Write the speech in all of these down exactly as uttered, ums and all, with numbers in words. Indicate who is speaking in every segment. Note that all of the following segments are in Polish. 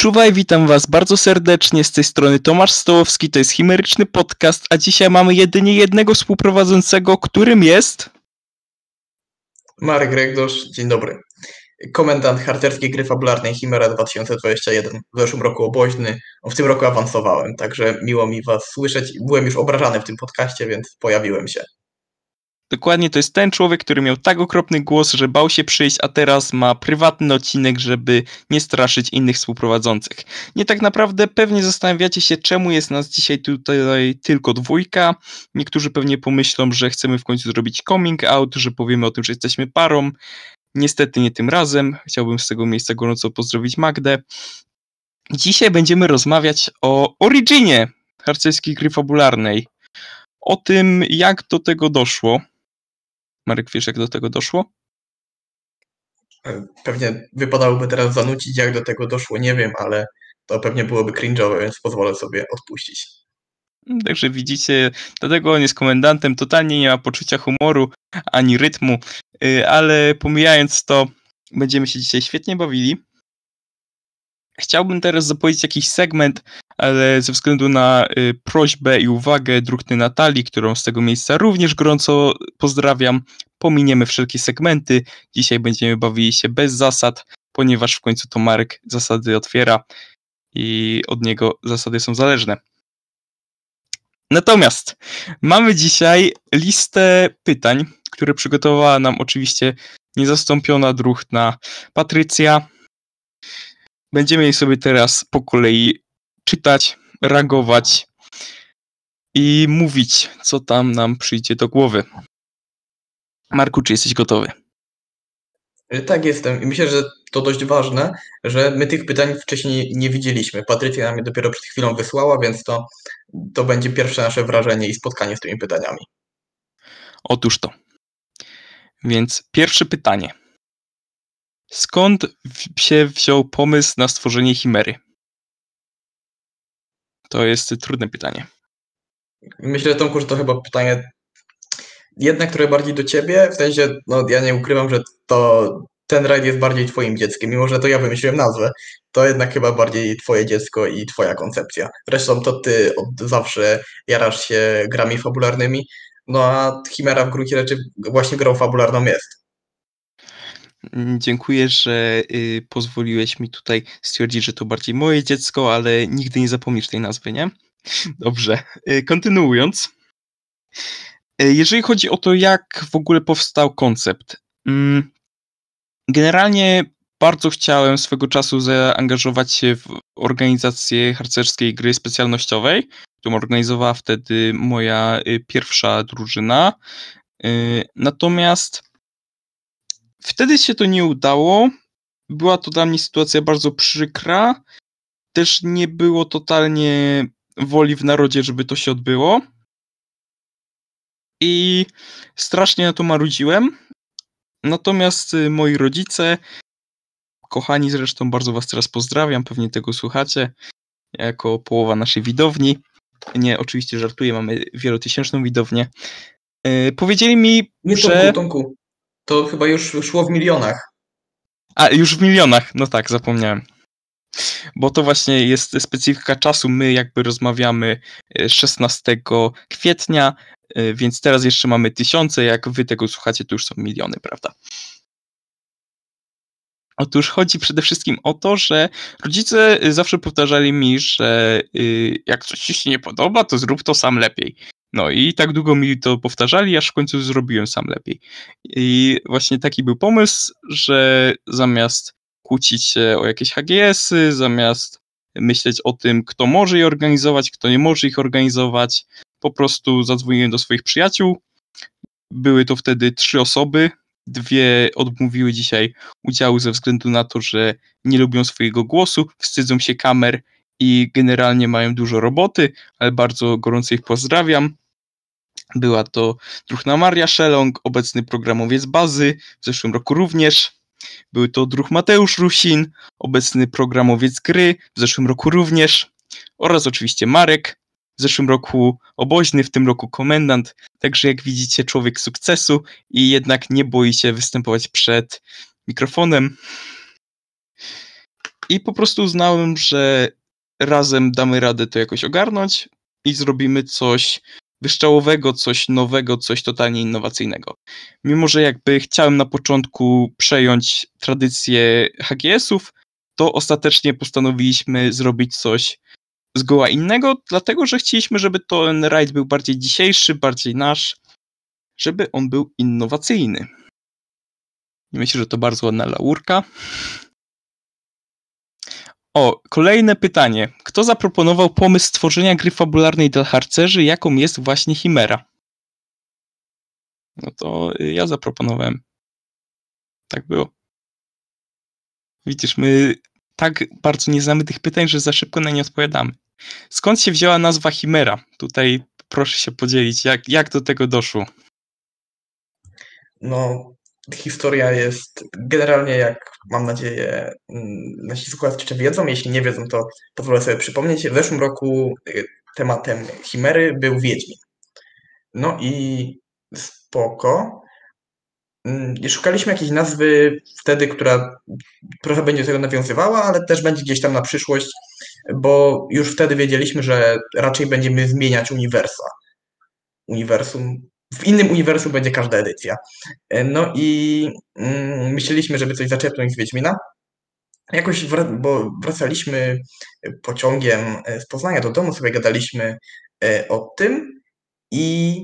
Speaker 1: Czuwaj, witam was bardzo serdecznie, z tej strony Tomasz Stołowski, to jest Chimeryczny Podcast, a dzisiaj mamy jedynie jednego współprowadzącego, którym jest...
Speaker 2: Marek Regdosz, dzień dobry. Komendant harcerskiej gry fabularnej Chimera dwa tysiące dwudziesty pierwszy. W zeszłym roku oboźny, w tym roku awansowałem, także miło mi was słyszeć. Byłem już obrażany w tym podcaście, więc pojawiłem się.
Speaker 1: Dokładnie, to jest ten człowiek, który miał tak okropny głos, że bał się przyjść, a teraz ma prywatny odcinek, żeby nie straszyć innych współprowadzących. Nie tak naprawdę pewnie zastanawiacie się, czemu jest nas dzisiaj tutaj tylko dwójka. Niektórzy pewnie pomyślą, że chcemy w końcu zrobić coming out, że powiemy o tym, że jesteśmy parą. Niestety nie tym razem. Chciałbym z tego miejsca gorąco pozdrowić Magdę. Dzisiaj będziemy rozmawiać o Originie harcerskiej gry fabularnej. O tym, jak do tego doszło. Marek, wiesz, jak do tego doszło?
Speaker 2: Pewnie wypadałoby teraz zanucić, jak do tego doszło, nie wiem, ale to pewnie byłoby cringe'owe, więc pozwolę sobie odpuścić.
Speaker 1: Także widzicie, dlatego on jest komendantem, totalnie nie ma poczucia humoru, ani rytmu, ale pomijając to, będziemy się dzisiaj świetnie bawili. Chciałbym teraz zapowiedzieć jakiś segment, ale ze względu na y, prośbę i uwagę druhny Natalii, którą z tego miejsca również gorąco pozdrawiam, pominiemy wszelkie segmenty. Dzisiaj będziemy bawili się bez zasad, ponieważ w końcu to Marek zasady otwiera i od niego zasady są zależne. Natomiast mamy dzisiaj listę pytań, które przygotowała nam oczywiście niezastąpiona druhna Patrycja. Będziemy je sobie teraz po kolei czytać, reagować i mówić, co tam nam przyjdzie do głowy. Marku, czy jesteś gotowy?
Speaker 2: Tak, jestem. I myślę, że to dość ważne, że my tych pytań wcześniej nie widzieliśmy. Patrycja nam je dopiero przed chwilą wysłała, więc to, to będzie pierwsze nasze wrażenie i spotkanie z tymi pytaniami.
Speaker 1: Otóż to. Więc pierwsze pytanie. Skąd się wziął pomysł na stworzenie Chimery? To jest trudne pytanie.
Speaker 2: Myślę, Tomku, że to chyba pytanie jednak trochę bardziej do ciebie, w sensie, no ja nie ukrywam, że to ten rajd jest bardziej twoim dzieckiem, mimo że to ja wymyśliłem nazwę, to jednak chyba bardziej twoje dziecko i twoja koncepcja. Zresztą to ty od zawsze jarasz się grami fabularnymi, no a Chimera w gruncie rzeczy właśnie grą fabularną jest.
Speaker 1: Dziękuję, że y, pozwoliłeś mi tutaj stwierdzić, że to bardziej moje dziecko, ale nigdy nie zapomnisz tej nazwy, nie? Dobrze, y, kontynuując. Y, jeżeli chodzi o to, jak w ogóle powstał koncept. Mm, generalnie bardzo chciałem swego czasu zaangażować się w organizację harcerskiej gry specjalnościowej, którą organizowała wtedy moja y, pierwsza drużyna. Y, natomiast wtedy się to nie udało. Była to dla mnie sytuacja bardzo przykra. Też nie było totalnie woli w narodzie, żeby to się odbyło. I strasznie na to marudziłem. Natomiast moi rodzice, kochani zresztą, bardzo was teraz pozdrawiam, pewnie tego słuchacie, jako połowa naszej widowni. Nie, oczywiście żartuję, mamy wielotysięczną widownię. Yy, powiedzieli mi,
Speaker 2: Nie,
Speaker 1: że...
Speaker 2: Tomku, Tomku, to chyba już szło w milionach.
Speaker 1: A, już w milionach, no tak, zapomniałem. Bo to właśnie jest specyfika czasu, my jakby rozmawiamy szesnastego kwietnia, więc teraz jeszcze mamy tysiące, jak wy tego słuchacie, to już są miliony, prawda? Otóż chodzi przede wszystkim o to, że rodzice zawsze powtarzali mi, że jak coś ci się nie podoba, to zrób to sam lepiej. No i tak długo mi to powtarzali, aż w końcu zrobiłem sam lepiej. I właśnie taki był pomysł, że zamiast kłócić się o jakieś H G S-y, zamiast myśleć o tym, kto może je organizować, kto nie może ich organizować, po prostu zadzwoniłem do swoich przyjaciół. Były to wtedy trzy osoby. Dwie odmówiły dzisiaj udziału ze względu na to, że nie lubią swojego głosu, wstydzą się kamer i generalnie mają dużo roboty, ale bardzo gorąco ich pozdrawiam. Była to druhna Maria Szelong, obecny programowiec bazy, w zeszłym roku również. Był to druh Mateusz Rusin, obecny programowiec gry, w zeszłym roku również. Oraz oczywiście Marek, w zeszłym roku oboźny, w tym roku komendant. Także jak widzicie, człowiek sukcesu i jednak nie boi się występować przed mikrofonem. I po prostu uznałem, że razem damy radę to jakoś ogarnąć i zrobimy coś wyszczałowego, coś nowego, coś totalnie innowacyjnego. Mimo że jakby chciałem na początku przejąć tradycję H G S-ów, to ostatecznie postanowiliśmy zrobić coś zgoła innego, dlatego że chcieliśmy, żeby ten rajd był bardziej dzisiejszy, bardziej nasz, żeby on był innowacyjny. I myślę, że to bardzo ładna laurka. O, kolejne pytanie. Kto zaproponował pomysł stworzenia gry fabularnej dla harcerzy, jaką jest właśnie Chimera? No to ja zaproponowałem. Tak było. Widzisz, my tak bardzo nie znamy tych pytań, że za szybko na nie odpowiadamy. Skąd się wzięła nazwa Chimera? Tutaj proszę się podzielić, jak, jak do tego doszło?
Speaker 2: No, historia jest generalnie, jak mam nadzieję, nasi słuchacze jeszcze wiedzą, jeśli nie wiedzą, to pozwolę sobie przypomnieć. W zeszłym roku tematem Chimery był Wiedźmin. No i spoko. Szukaliśmy jakiejś nazwy wtedy, która trochę będzie do tego nawiązywała, ale też będzie gdzieś tam na przyszłość, bo już wtedy wiedzieliśmy, że raczej będziemy zmieniać uniwersa. Uniwersum. W innym uniwersum będzie każda edycja. No i mm, myśleliśmy, żeby coś zaczerpnąć z Wiedźmina. Jakoś, wra- bo wracaliśmy pociągiem z Poznania do domu, sobie gadaliśmy o tym i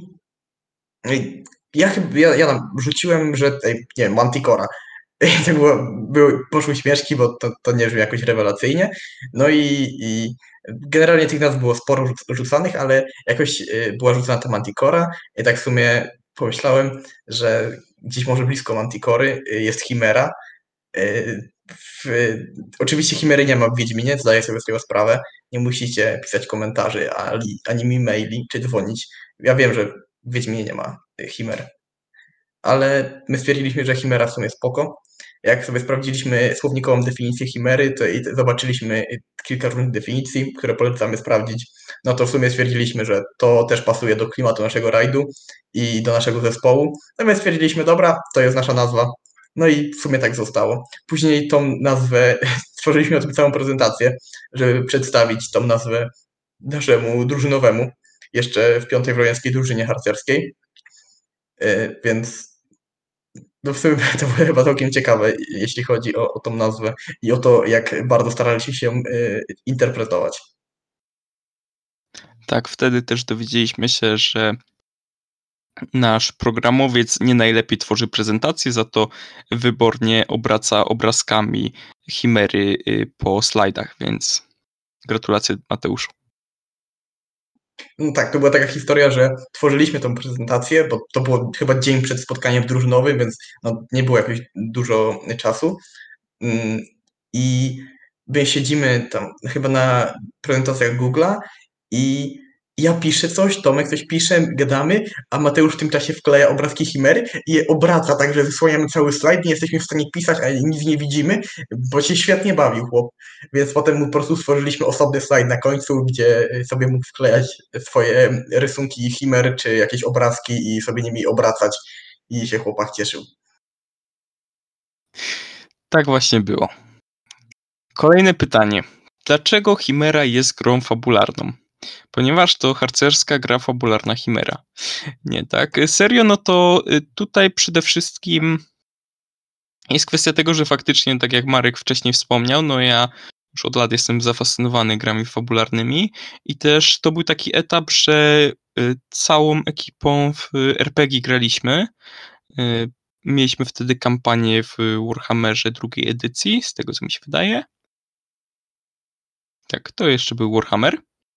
Speaker 2: ja chyba, ja, ja tam rzuciłem, że, ej, nie wiem, Manticora. I to było, były, poszły śmieszki, bo to, to nie brzmi jakoś rewelacyjnie. No i, i generalnie tych nazw było sporo rzuc- rzucanych, ale jakoś y, była rzucona ta Manticora i tak w sumie pomyślałem, że gdzieś może blisko Manticory y, jest Chimera. Y, w, oczywiście Chimery nie ma w Wiedźminie, zdaję sobie z tego sprawę. Nie musicie pisać komentarzy, ani, ani mi maili, czy dzwonić. Ja wiem, że w Wiedźminie nie ma Chimer. Ale my stwierdziliśmy, że Chimera w sumie spoko. Jak sobie sprawdziliśmy słownikową definicję Chimery, to i zobaczyliśmy kilka różnych definicji, które polecamy sprawdzić. No to w sumie stwierdziliśmy, że to też pasuje do klimatu naszego rajdu i do naszego zespołu. No więc stwierdziliśmy, dobra, to jest nasza nazwa. No i w sumie tak zostało. Później tą nazwę, stworzyliśmy o tym całą prezentację, żeby przedstawić tą nazwę naszemu drużynowemu, jeszcze w piątej wrojeńskiej drużynie harcerskiej. Yy, więc no w sumie to było chyba całkiem ciekawe, jeśli chodzi o, o tą nazwę i o to, jak bardzo staraliśmy się yy, interpretować.
Speaker 1: Tak, wtedy też dowiedzieliśmy się, że nasz programowiec nie najlepiej tworzy prezentację, za to wybornie obraca obrazkami chimery po slajdach, więc gratulacje Mateuszu.
Speaker 2: No tak, to była taka historia, że tworzyliśmy tą prezentację, bo to było chyba dzień przed spotkaniem drużynowym, więc no, nie było jakoś dużo czasu. I my siedzimy tam chyba na prezentacjach Google'a i ja piszę coś, Tomek coś pisze, gadamy, a Mateusz w tym czasie wkleja obrazki Chimery i je obraca, tak że zasłaniamy cały slajd, nie jesteśmy w stanie pisać, a nic nie widzimy, bo się świetnie bawił chłop. Więc potem mu po prostu stworzyliśmy osobny slajd na końcu, gdzie sobie mógł wklejać swoje rysunki Chimer czy jakieś obrazki i sobie nimi obracać i się chłopak cieszył.
Speaker 1: Tak właśnie było. Kolejne pytanie. Dlaczego Chimera jest grą fabularną? Ponieważ to harcerska gra fabularna Chimera. Nie, tak? Serio, no to tutaj przede wszystkim jest kwestia tego, że faktycznie, tak jak Marek wcześniej wspomniał, no ja już od lat jestem zafascynowany grami fabularnymi i też to był taki etap, że całą ekipą w er pe gie graliśmy. Mieliśmy wtedy kampanię w Warhammerze drugiej edycji, z tego co mi się wydaje. Tak, to jeszcze był Warhammer.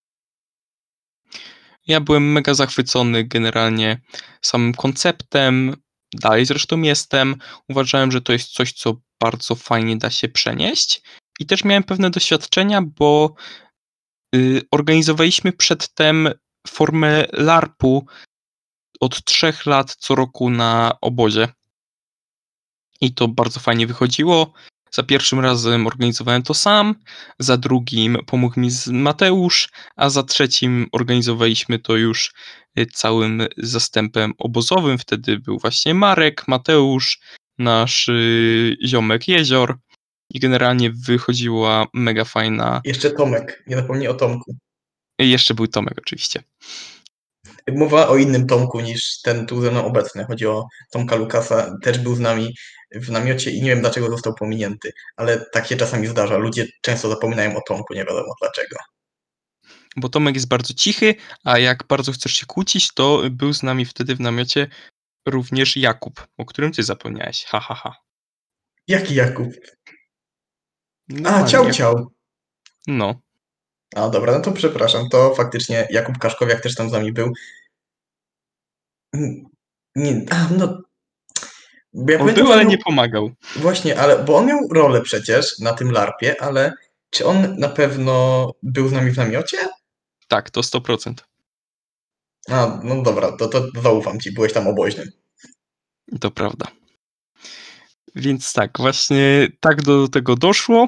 Speaker 1: Ja byłem mega zachwycony generalnie samym konceptem, dalej zresztą jestem. Uważałem, że to jest coś, co bardzo fajnie da się przenieść. I też miałem pewne doświadczenia, bo y, organizowaliśmy przedtem formę larpu od trzech lat co roku na obozie. I to bardzo fajnie wychodziło. Za pierwszym razem organizowałem to sam, za drugim pomógł mi Mateusz, a za trzecim organizowaliśmy to już całym zastępem obozowym. Wtedy był właśnie Marek, Mateusz, nasz ziomek Jezior i generalnie wychodziła mega fajna.
Speaker 2: Jeszcze Tomek, nie zapomnij o Tomku.
Speaker 1: I jeszcze był Tomek oczywiście.
Speaker 2: Mowa o innym Tomku niż ten tu ze mną obecny. Chodzi o Tomka Lukasa, też był z nami w namiocie i nie wiem dlaczego został pominięty, ale tak się czasami zdarza. Ludzie często zapominają o Tomku, nie wiadomo dlaczego.
Speaker 1: Bo Tomek jest bardzo cichy, a jak bardzo chcesz się kłócić, to był z nami wtedy w namiocie również Jakub, o którym ty zapomniałeś. Ha, ha, ha.
Speaker 2: Jaki Jakub?
Speaker 1: Normalnie
Speaker 2: A, ciał,
Speaker 1: Jak-
Speaker 2: ciał.
Speaker 1: No.
Speaker 2: A dobra, no to przepraszam, to faktycznie Jakub Kaszkowiak też tam z nami był. Mm, Nie, a, no. Bo ja
Speaker 1: On
Speaker 2: pamiętam,
Speaker 1: był,
Speaker 2: że
Speaker 1: ale
Speaker 2: miał-
Speaker 1: nie pomagał.
Speaker 2: Właśnie, ale bo on miał rolę przecież na tym larpie, ale czy on na pewno był z nami w namiocie?
Speaker 1: Tak, to sto procent.
Speaker 2: A, no dobra, to, to zaufam ci, byłeś tam oboźnym.
Speaker 1: To prawda. Więc tak, właśnie tak do tego doszło.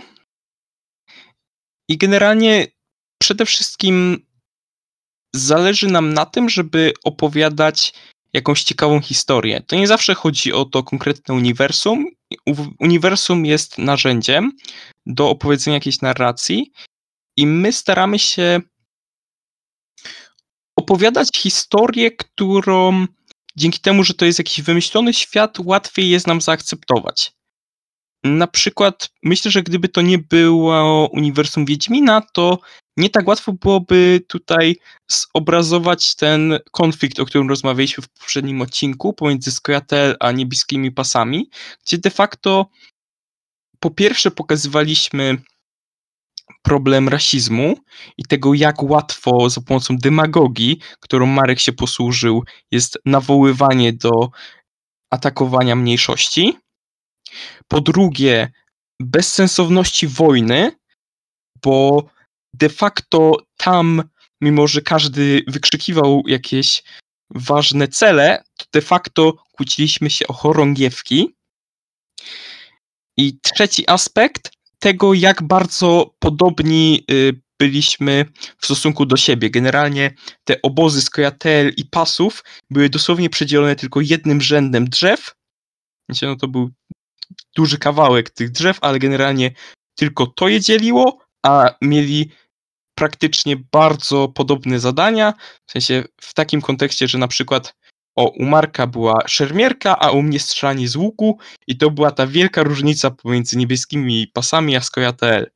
Speaker 1: I generalnie przede wszystkim zależy nam na tym, żeby opowiadać jakąś ciekawą historię. To nie zawsze chodzi o to konkretne uniwersum. U- Uniwersum jest narzędziem do opowiedzenia jakiejś narracji i my staramy się opowiadać historię, którą dzięki temu, że to jest jakiś wymyślony świat, łatwiej jest nam zaakceptować. Na przykład myślę, że gdyby to nie było uniwersum Wiedźmina, to nie tak łatwo byłoby tutaj zobrazować ten konflikt, o którym rozmawialiśmy w poprzednim odcinku pomiędzy Scoia'tael a Niebieskimi Pasami, gdzie de facto po pierwsze pokazywaliśmy problem rasizmu i tego, jak łatwo za pomocą demagogii, którą Marek się posłużył, jest nawoływanie do atakowania mniejszości. Po drugie, bezsensowności wojny, bo de facto tam, mimo że każdy wykrzykiwał jakieś ważne cele, to de facto kłóciliśmy się o chorągiewki. I trzeci aspekt tego, jak bardzo podobni y, byliśmy w stosunku do siebie. Generalnie te obozy Scoia'tael i Pasów były dosłownie przedzielone tylko jednym rzędem drzew. Znaczy, no to był duży kawałek tych drzew, ale generalnie tylko to je dzieliło, a mieli praktycznie bardzo podobne zadania, w sensie w takim kontekście, że na przykład o, u Marka była szermierka, a u mnie strzelanie z łuku i to była ta wielka różnica pomiędzy Niebieskimi Pasami a Scoia'tael.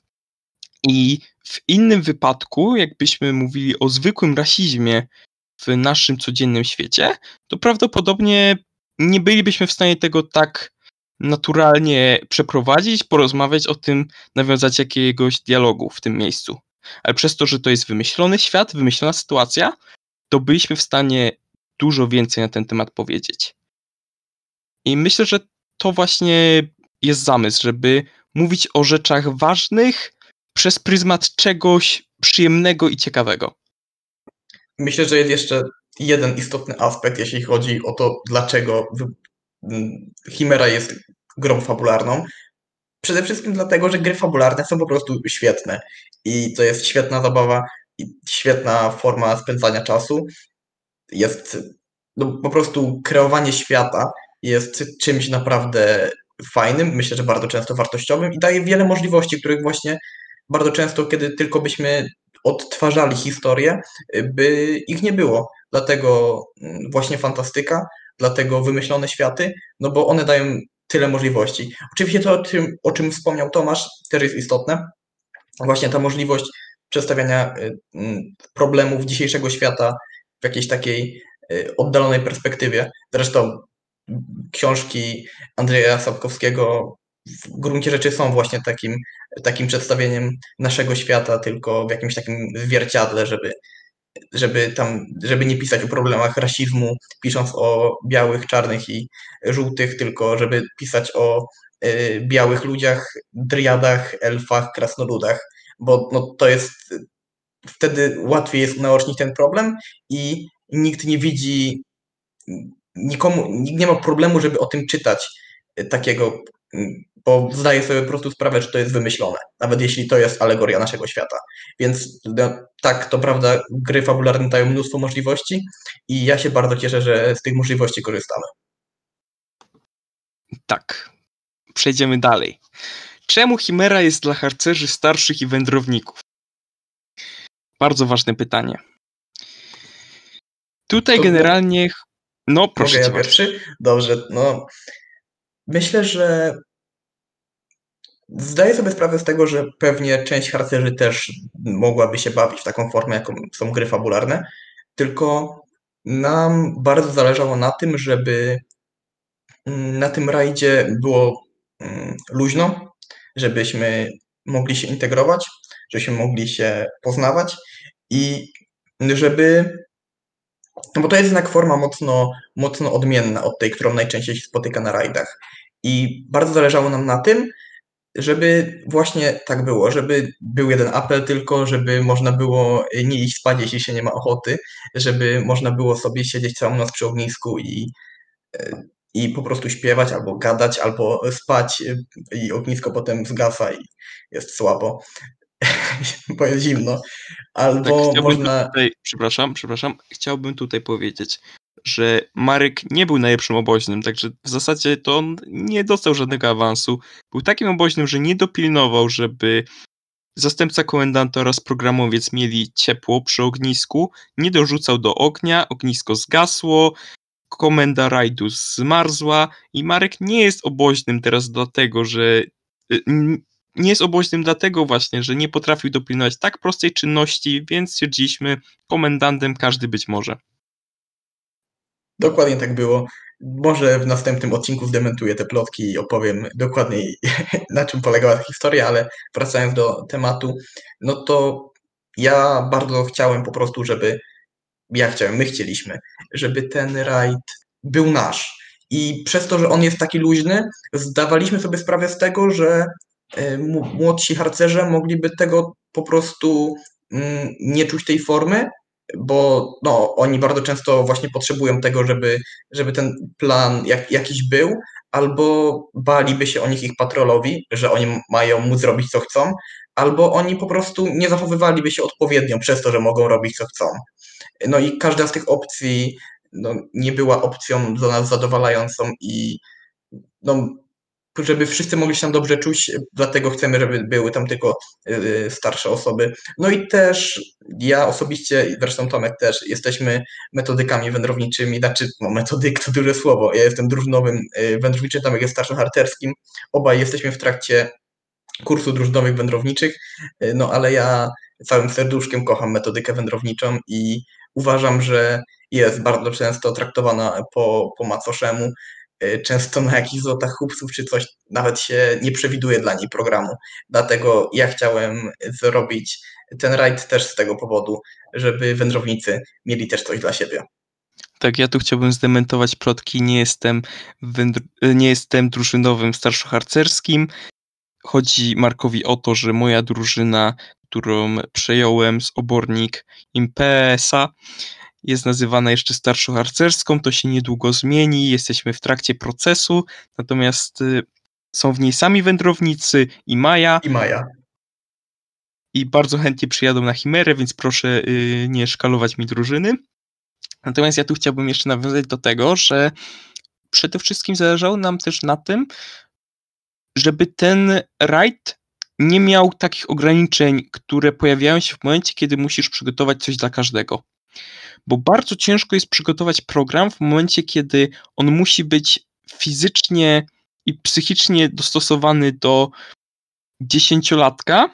Speaker 1: I w innym wypadku, jakbyśmy mówili o zwykłym rasizmie w naszym codziennym świecie, to prawdopodobnie nie bylibyśmy w stanie tego tak naturalnie przeprowadzić, porozmawiać o tym, nawiązać jakiegoś dialogu w tym miejscu. Ale przez to, że to jest wymyślony świat, wymyślona sytuacja, to byliśmy w stanie dużo więcej na ten temat powiedzieć. I myślę, że to właśnie jest zamysł, żeby mówić o rzeczach ważnych przez pryzmat czegoś przyjemnego i ciekawego.
Speaker 2: Myślę, że jest jeszcze jeden istotny aspekt, jeśli chodzi o to, dlaczego Chimera jest grą fabularną. Przede wszystkim dlatego, że gry fabularne są po prostu świetne i to jest świetna zabawa i świetna forma spędzania czasu. Jest no, po prostu kreowanie świata jest czymś naprawdę fajnym, myślę, że bardzo często wartościowym i daje wiele możliwości, których właśnie bardzo często, kiedy tylko byśmy odtwarzali historię, by ich nie było. Dlatego właśnie fantastyka, dlatego wymyślone światy, no bo one dają tyle możliwości. Oczywiście to, o czym, o czym wspomniał Tomasz, też jest istotne. Właśnie ta możliwość przedstawiania problemów dzisiejszego świata w jakiejś takiej oddalonej perspektywie. Zresztą książki Andrzeja Sapkowskiego w gruncie rzeczy są właśnie takim, takim przedstawieniem naszego świata, tylko w jakimś takim zwierciadle, żeby, żeby tam, żeby nie pisać o problemach rasizmu, pisząc o białych, czarnych i żółtych, tylko żeby pisać o y, białych ludziach, driadach, elfach, krasnoludach, bo no, to jest wtedy łatwiej jest unaocznić ten problem i nikt nie widzi, nikomu, nikt nie ma problemu, żeby o tym czytać takiego, bo zdaje sobie po prostu sprawę, że to jest wymyślone, nawet jeśli to jest alegoria naszego świata. Więc no, tak, to prawda, gry fabularne dają mnóstwo możliwości i ja się bardzo cieszę, że z tych możliwości korzystamy.
Speaker 1: Tak, przejdziemy dalej. Czemu Chimera jest dla harcerzy starszych i wędrowników? Bardzo ważne pytanie. Tutaj
Speaker 2: To
Speaker 1: generalnie... No, proszę
Speaker 2: Mogę
Speaker 1: cię
Speaker 2: ja
Speaker 1: bardzo.
Speaker 2: pierwszy? Dobrze, no myślę, że zdaję sobie sprawę z tego, że pewnie część harcerzy też mogłaby się bawić w taką formę, jaką są gry fabularne, tylko nam bardzo zależało na tym, żeby na tym rajdzie było mm, luźno, żebyśmy mogli się integrować, żebyśmy mogli się poznawać i żeby, no bo to jest jednak forma mocno, mocno odmienna od tej, którą najczęściej się spotyka na rajdach. I bardzo zależało nam na tym, żeby właśnie tak było, żeby był jeden apel tylko, żeby można było nie iść spać, jeśli się nie ma ochoty, żeby można było sobie siedzieć całą noc przy ognisku i, i po prostu śpiewać, albo gadać, albo spać i ognisko potem zgasa i jest słabo, bo jest zimno.
Speaker 1: Tak,
Speaker 2: Albo
Speaker 1: chciałbym
Speaker 2: można...
Speaker 1: tutaj, przepraszam, przepraszam, chciałbym tutaj powiedzieć, że Marek nie był najlepszym oboźnym, także w zasadzie to on nie dostał żadnego awansu. Był takim oboźnym, że nie dopilnował, żeby zastępca komendanta oraz programowiec mieli ciepło przy ognisku, nie dorzucał do ognia, ognisko zgasło, komenda rajdu zmarzła i Marek nie jest oboźnym teraz dlatego, że nie jest oboźnym dlatego właśnie, że nie potrafił dopilnować tak prostej czynności, więc stwierdziliśmy, komendantem każdy być może.
Speaker 2: Dokładnie tak było. Może w następnym odcinku zdementuję te plotki i opowiem dokładniej, na czym polegała ta historia, ale wracając do tematu, no to ja bardzo chciałem po prostu, żeby, ja chciałem, my chcieliśmy, żeby ten rajd był nasz. I przez to, że on jest taki luźny, zdawaliśmy sobie sprawę z tego, że młodsi harcerze mogliby tego po prostu nie czuć tej formy, bo no, oni bardzo często właśnie potrzebują tego, żeby, żeby ten plan jak, jakiś był, albo baliby się o nich ich patrolowi, że oni mają móc robić co chcą, albo oni po prostu nie zachowywaliby się odpowiednio przez to, że mogą robić co chcą. No i każda z tych opcji no, nie była opcją dla nas zadowalającą i no, żeby wszyscy mogli się tam dobrze czuć, dlatego chcemy, żeby były tam tylko starsze osoby. No i też ja osobiście, zresztą Tomek też, jesteśmy metodykami wędrowniczymi, znaczy no metodyk to duże słowo, ja jestem drużynowym wędrowniczym, Tomek jest starszoharcerskim, obaj jesteśmy w trakcie kursu drużynowych wędrowniczych, no ale ja całym serduszkiem kocham metodykę wędrowniczą i uważam, że jest bardzo często traktowana po, po macoszemu, często na jakichś złotach chłopców czy coś, nawet się nie przewiduje dla niej programu. Dlatego ja chciałem zrobić ten rajd też z tego powodu, żeby wędrownicy mieli też coś dla siebie.
Speaker 1: Tak, ja tu chciałbym zdementować plotki, nie jestem, wędr- nie jestem drużynowym starszoharcerskim. Chodzi Markowi o to, że moja drużyna, którą przejąłem z obornik Impesa, jest nazywana jeszcze starszoharcerską, to się niedługo zmieni, jesteśmy w trakcie procesu, natomiast y, są w niej sami wędrownicy i Maja.
Speaker 2: I Maja.
Speaker 1: I bardzo chętnie przyjadą na Chimerę, więc proszę y, nie szkalować mi drużyny. Natomiast ja tu chciałbym jeszcze nawiązać do tego, że przede wszystkim zależało nam też na tym, żeby ten rajd nie miał takich ograniczeń, które pojawiają się w momencie, kiedy musisz przygotować coś dla każdego. Bo bardzo ciężko jest przygotować program w momencie, kiedy on musi być fizycznie i psychicznie dostosowany do dziesięciolatka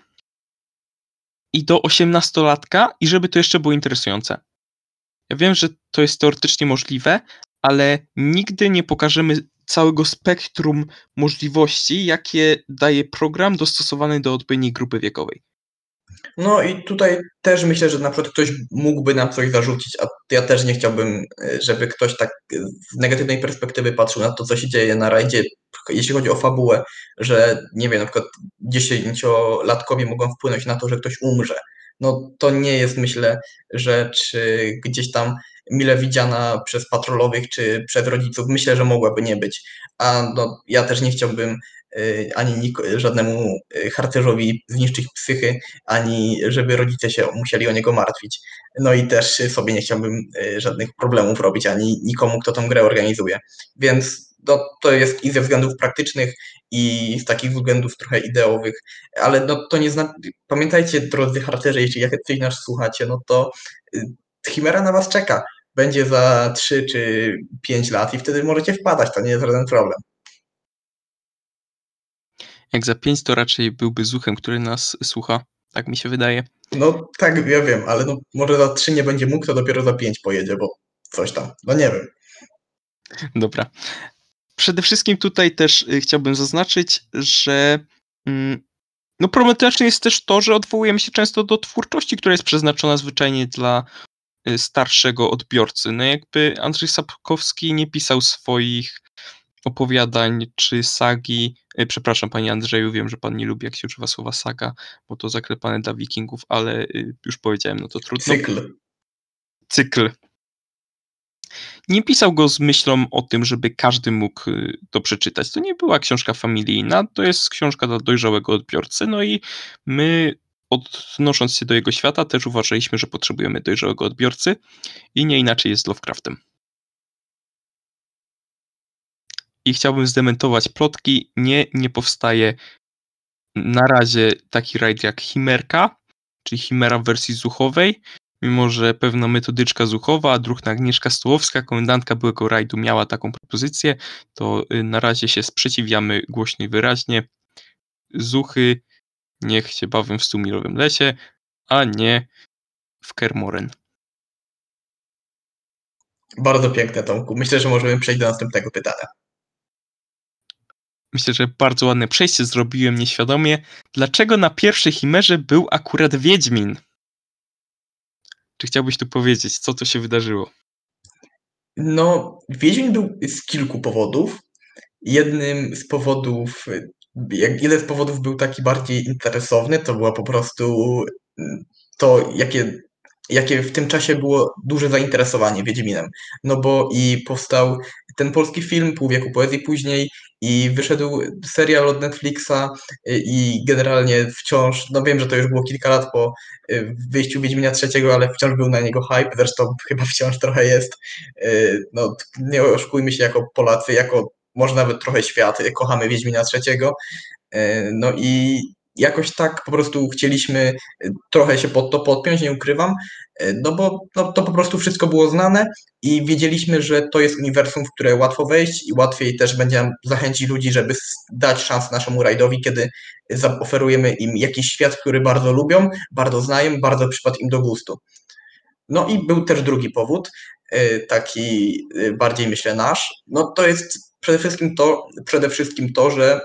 Speaker 1: i do osiemnastolatka i żeby to jeszcze było interesujące. Ja wiem, że to jest teoretycznie możliwe, ale nigdy nie pokażemy całego spektrum możliwości, jakie daje program dostosowany do odpowiedniej grupy wiekowej.
Speaker 2: No i tutaj też myślę, że na przykład ktoś mógłby nam coś zarzucić, a ja też nie chciałbym, żeby ktoś tak z negatywnej perspektywy patrzył na to, co się dzieje na rajdzie, jeśli chodzi o fabułę, że nie wiem, na przykład dziesięciolatkowie mogą wpłynąć na to, że ktoś umrze. No to nie jest, myślę, rzecz gdzieś tam mile widziana przez patrolowych czy przez rodziców. Myślę, że mogłaby nie być. A no, ja też nie chciałbym ani nik- żadnemu harcerzowi zniszczyć psychy, ani żeby rodzice się musieli o niego martwić. No i też sobie nie chciałbym żadnych problemów robić, ani nikomu, kto tą grę organizuje. Więc no, to jest i ze względów praktycznych, i z takich względów trochę ideowych, ale no, to nie zna... Pamiętajcie, drodzy harcerze, jeśli jakoś nas słuchacie, no to Chimera na was czeka. Będzie za trzy czy pięć lat i wtedy możecie wpadać, to nie jest żaden problem.
Speaker 1: Jak za pięć to raczej byłby Zuchem, który nas słucha, tak mi się wydaje.
Speaker 2: No tak, ja wiem, ale no, może za trzy nie będzie mógł, to dopiero za pięć pojedzie, bo coś tam, no nie wiem.
Speaker 1: Dobra. Przede wszystkim tutaj też chciałbym zaznaczyć, że no problematyczne jest też to, że odwołujemy się często do twórczości, która jest przeznaczona zwyczajnie dla starszego odbiorcy. No jakby Andrzej Sapkowski nie pisał swoich opowiadań czy sagi. Przepraszam, panie Andrzeju, wiem, że pan nie lubi, jak się używa słowa saga, bo to zaklepane dla wikingów, ale już powiedziałem, no to trudno.
Speaker 2: Cykl.
Speaker 1: Cykl. Nie pisał go z myślą o tym, żeby każdy mógł to przeczytać. To nie była książka familijna, to jest książka dla dojrzałego odbiorcy, no i my, odnosząc się do jego świata, też uważaliśmy, że potrzebujemy dojrzałego odbiorcy i nie inaczej jest z Lovecraftem. I chciałbym zdementować plotki. Nie, nie powstaje na razie taki rajd jak Chimerka, czyli Chimera w wersji zuchowej, mimo że pewna metodyczka zuchowa, druhna Agnieszka Stołowska, komendantka byłego rajdu, miała taką propozycję, to na razie się sprzeciwiamy głośno i wyraźnie. Zuchy niech się bawią w Stumilowym lesie, a nie w Kermoren.
Speaker 2: Bardzo piękne, Tomku. Myślę, że możemy przejść do następnego pytania.
Speaker 1: Myślę, że bardzo ładne przejście zrobiłem nieświadomie. Dlaczego na pierwszej Chimerze był akurat Wiedźmin? Czy chciałbyś tu powiedzieć, co to się wydarzyło?
Speaker 2: No, Wiedźmin był z kilku powodów. Jednym z powodów, jak jeden z powodów był taki bardziej interesowny, to było po prostu to, jakie, jakie w tym czasie było duże zainteresowanie Wiedźminem. No bo i powstał ten polski film Pół wieku poezji później i wyszedł serial od Netflixa i generalnie wciąż, no wiem, że to już było kilka lat po wyjściu Wiedźmina trzeciego, ale wciąż był na niego hype, zresztą chyba wciąż trochę jest. No nie oszukujmy się, jako Polacy, jako może nawet trochę świat, kochamy Wiedźmina trzeciego. No i jakoś tak po prostu chcieliśmy trochę się pod to podpiąć, nie ukrywam, no bo no, to po prostu wszystko było znane i wiedzieliśmy, że to jest uniwersum, w które łatwo wejść i łatwiej też będzie nam zachęcić ludzi, żeby dać szansę naszemu rajdowi, kiedy zaoferujemy im jakiś świat, który bardzo lubią, bardzo znają, bardzo przypadł im do gustu. No i był też drugi powód, taki bardziej myślę nasz, no to jest przede wszystkim to, przede wszystkim to, że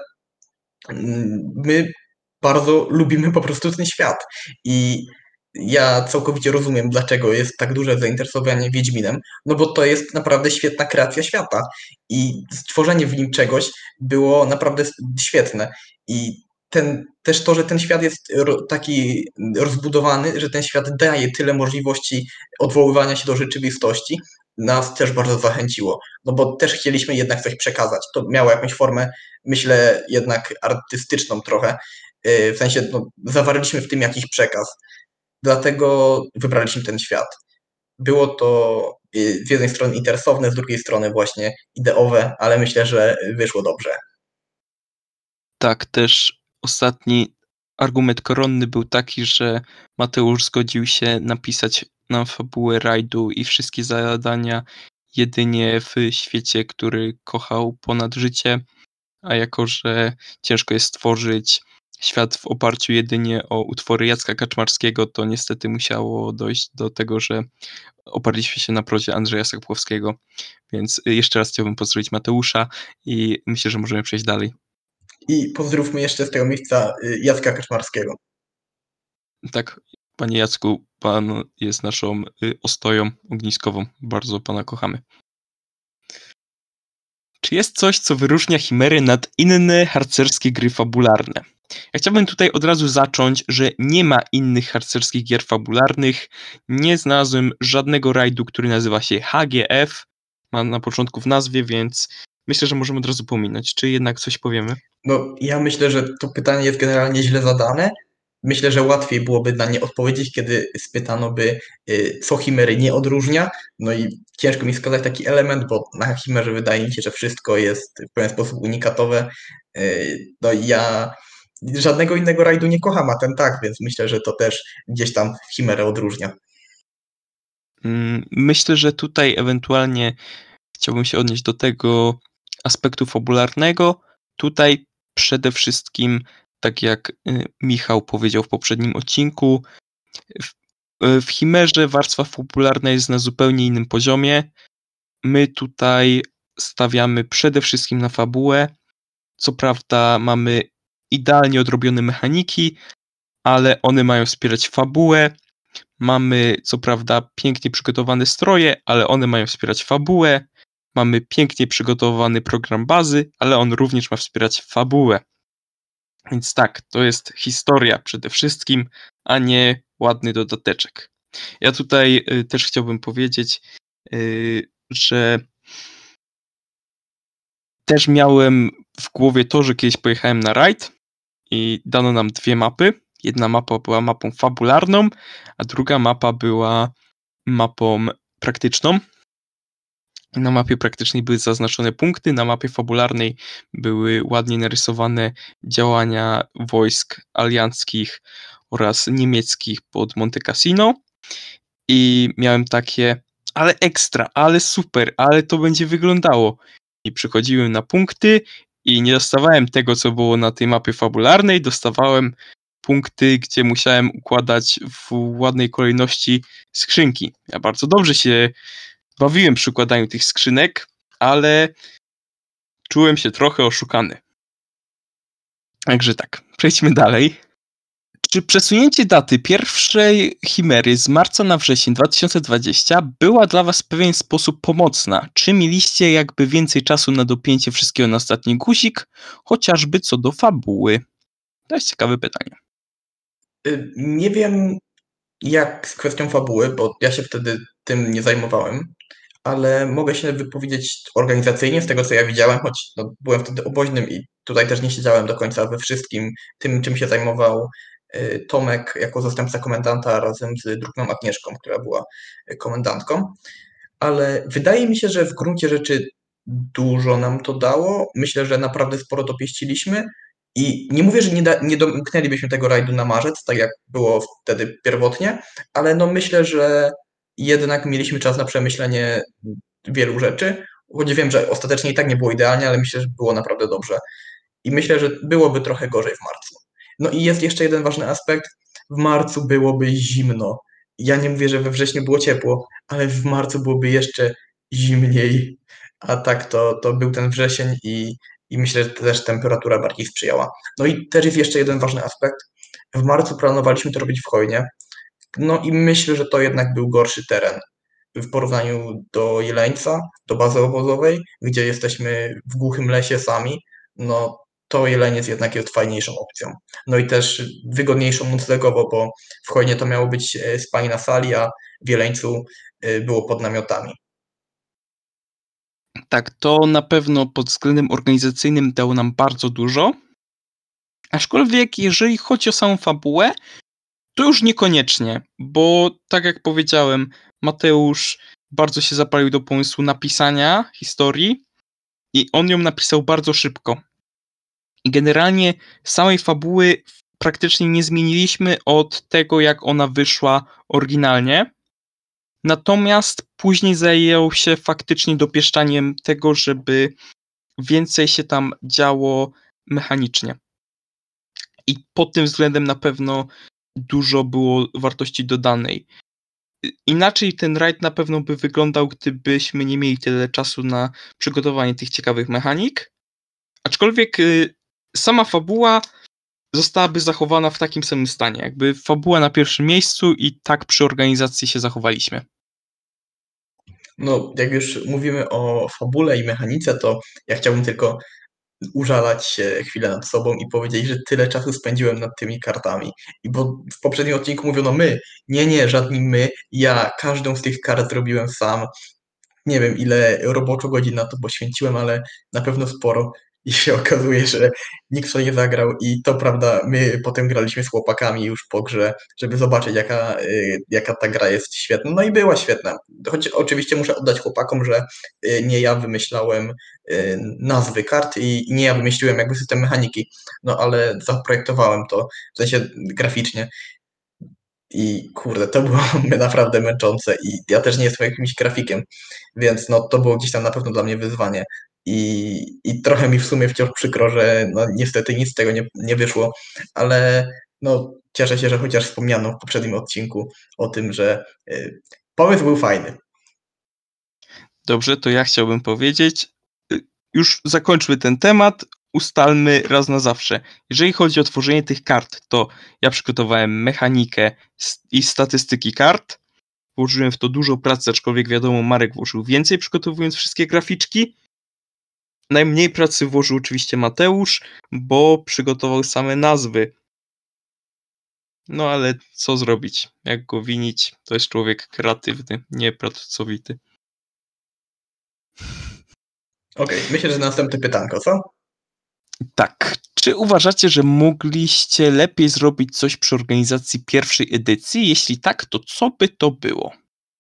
Speaker 2: my bardzo lubimy po prostu ten świat i ja całkowicie rozumiem, dlaczego jest tak duże zainteresowanie Wiedźminem, no bo to jest naprawdę świetna kreacja świata i stworzenie w nim czegoś było naprawdę świetne i ten, też to, że ten świat jest taki rozbudowany, że ten świat daje tyle możliwości odwoływania się do rzeczywistości, nas też bardzo zachęciło, no bo też chcieliśmy jednak coś przekazać. To miało jakąś formę, myślę, jednak artystyczną trochę, w sensie no, zawarliśmy w tym jakiś przekaz. Dlatego wybraliśmy ten świat. Było to z jednej strony interesowne, z drugiej strony właśnie ideowe, ale myślę, że wyszło dobrze.
Speaker 1: Tak, też ostatni argument koronny był taki, że Mateusz zgodził się napisać nam fabułę rajdu i wszystkie zadania jedynie w świecie, który kochał ponad życie, a jako, że ciężko jest stworzyć świat w oparciu jedynie o utwory Jacka Kaczmarskiego, to niestety musiało dojść do tego, że oparliśmy się na prozie Andrzeja Sapkowskiego. Więc jeszcze raz chciałbym pozdrowić Mateusza i myślę, że możemy przejść dalej.
Speaker 2: I pozdrówmy jeszcze z tego miejsca Jacka Kaczmarskiego.
Speaker 1: Tak, panie Jacku, pan jest naszą ostoją ogniskową. Bardzo pana kochamy. Czy jest coś, co wyróżnia Chimery nad inne harcerskie gry fabularne? Ja chciałbym tutaj od razu zacząć, że nie ma innych harcerskich gier fabularnych. Nie znalazłem żadnego rajdu, który nazywa się H G F. Ma na początku w nazwie, więc myślę, że możemy od razu pominąć. Czy jednak coś powiemy?
Speaker 2: No, ja myślę, że to pytanie jest generalnie źle zadane, myślę, że łatwiej byłoby na nie odpowiedzieć, kiedy spytano by, y, co chimery nie odróżnia. No i ciężko mi wskazać taki element, bo na chimerze wydaje mi się, że wszystko jest w pewien sposób unikatowe. Y, No i ja żadnego innego rajdu nie kocham, a ten tak, więc myślę, że to też gdzieś tam chimerę odróżnia.
Speaker 1: Mm, Myślę, że tutaj ewentualnie chciałbym się odnieść do tego aspektu fabularnego. Tutaj przede wszystkim, tak jak y, Michał powiedział w poprzednim odcinku, w, y, w Chimerze warstwa fabularna jest na zupełnie innym poziomie. My tutaj stawiamy przede wszystkim na fabułę. Co prawda mamy idealnie odrobione mechaniki, ale one mają wspierać fabułę. Mamy co prawda pięknie przygotowane stroje, ale one mają wspierać fabułę. Mamy pięknie przygotowany program bazy, ale on również ma wspierać fabułę. Więc tak, to jest historia przede wszystkim, a nie ładny dodateczek. Ja tutaj y, też chciałbym powiedzieć, y, że też miałem w głowie to, że kiedyś pojechałem na rajd i dano nam dwie mapy. Jedna mapa była mapą fabularną, a druga mapa była mapą praktyczną. Na mapie praktycznej były zaznaczone punkty, na mapie fabularnej były ładnie narysowane działania wojsk alianckich oraz niemieckich pod Monte Cassino. I miałem takie, ale ekstra, ale super, ale to będzie wyglądało. I przychodziłem na punkty i nie dostawałem tego, co było na tej mapie fabularnej, dostawałem punkty, gdzie musiałem układać w ładnej kolejności skrzynki. Ja bardzo dobrze się bawiłem przy układaniu tych skrzynek, ale czułem się trochę oszukany. Także tak, przejdźmy dalej. Czy przesunięcie daty pierwszej chimery z marca na wrzesień dwa tysiące dwudziestego była dla was w pewien sposób pomocna? Czy mieliście jakby więcej czasu na dopięcie wszystkiego na ostatni guzik, chociażby co do fabuły? To jest ciekawe pytanie.
Speaker 2: Y, Nie wiem, jak z kwestią fabuły, bo ja się wtedy tym nie zajmowałem, ale mogę się wypowiedzieć organizacyjnie z tego, co ja widziałem, choć no, byłem wtedy oboźnym i tutaj też nie siedziałem do końca we wszystkim tym, czym się zajmował y, Tomek jako zastępca komendanta razem z drugą Agnieszką, która była y, komendantką. Ale wydaje mi się, że w gruncie rzeczy dużo nam to dało. Myślę, że naprawdę sporo to pieściliśmy. I nie mówię, że nie, da, nie domknęlibyśmy tego rajdu na marzec, tak jak było wtedy pierwotnie, ale no myślę, że jednak mieliśmy czas na przemyślenie wielu rzeczy. Choć wiem, że ostatecznie i tak nie było idealnie, ale myślę, że było naprawdę dobrze. I myślę, że byłoby trochę gorzej w marcu. No i jest jeszcze jeden ważny aspekt. W marcu byłoby zimno. Ja nie mówię, że we wrześniu było ciepło, ale w marcu byłoby jeszcze zimniej. A tak to, to był ten wrzesień i, i myślę, że też temperatura bardziej sprzyjała. No i też jest jeszcze jeden ważny aspekt. W marcu planowaliśmy to robić w Chojnie. No i myślę, że to jednak był gorszy teren w porównaniu do Jeleńca, do bazy obozowej, gdzie jesteśmy w głuchym lesie sami. No to Jeleniec jednak jest fajniejszą opcją. No i też wygodniejszą noclegowo, bo w Chojnie to miało być e, spanie na sali, a w Jeleńcu e, było pod namiotami.
Speaker 1: Tak, to na pewno pod względem organizacyjnym dało nam bardzo dużo. Aczkolwiek jeżeli chodzi o samą fabułę, to już niekoniecznie, bo tak jak powiedziałem, Mateusz bardzo się zapalił do pomysłu napisania historii i on ją napisał bardzo szybko. I generalnie samej fabuły praktycznie nie zmieniliśmy od tego, jak ona wyszła oryginalnie. Natomiast później zajął się faktycznie dopieszczaniem tego, żeby więcej się tam działo mechanicznie. I pod tym względem na pewno dużo było wartości dodanej. Inaczej ten rajd na pewno by wyglądał, gdybyśmy nie mieli tyle czasu na przygotowanie tych ciekawych mechanik. Aczkolwiek y, sama fabuła zostałaby zachowana w takim samym stanie. Jakby fabuła na pierwszym miejscu i tak przy organizacji się zachowaliśmy.
Speaker 2: No, jak już mówimy o fabule i mechanice, to ja chciałbym tylko użalać się chwilę nad sobą i powiedzieć, że tyle czasu spędziłem nad tymi kartami. I bo w poprzednim odcinku mówiono my. Nie, nie, żadni my. Ja każdą z tych kart zrobiłem sam. Nie wiem, ile roboczo godzin na to poświęciłem, ale na pewno sporo. i się okazuje, że nikt w to nie zagrał i to prawda, my potem graliśmy z chłopakami już po grze, żeby zobaczyć jaka, y, jaka ta gra jest świetna. No i była świetna. Choć oczywiście muszę oddać chłopakom, że y, nie ja wymyślałem y, nazwy kart i nie ja wymyśliłem jakby system mechaniki, no ale zaprojektowałem to w sensie graficznie. I kurde, to było naprawdę męczące i ja też nie jestem jakimś grafikiem, więc no to było gdzieś tam na pewno dla mnie wyzwanie. I, i trochę mi w sumie wciąż przykro, że no niestety nic z tego nie, nie wyszło, ale no cieszę się, że chociaż wspomniano w poprzednim odcinku o tym, że y, pomysł był fajny.
Speaker 1: Dobrze, to ja chciałbym powiedzieć, y, już zakończmy ten temat, ustalmy raz na zawsze. Jeżeli chodzi o tworzenie tych kart, to ja przygotowałem mechanikę s- i statystyki kart. Włożyłem w to dużo pracy, aczkolwiek wiadomo, Marek włożył więcej, przygotowując wszystkie graficzki. Najmniej pracy włożył oczywiście Mateusz, bo przygotował same nazwy. No ale co zrobić? Jak go winić? To jest człowiek kreatywny, nie pracowity.
Speaker 2: Okej, myślę, że następne pytanko, co?
Speaker 1: Tak. Czy uważacie, że mogliście lepiej zrobić coś przy organizacji pierwszej edycji? Jeśli tak, to co by to było?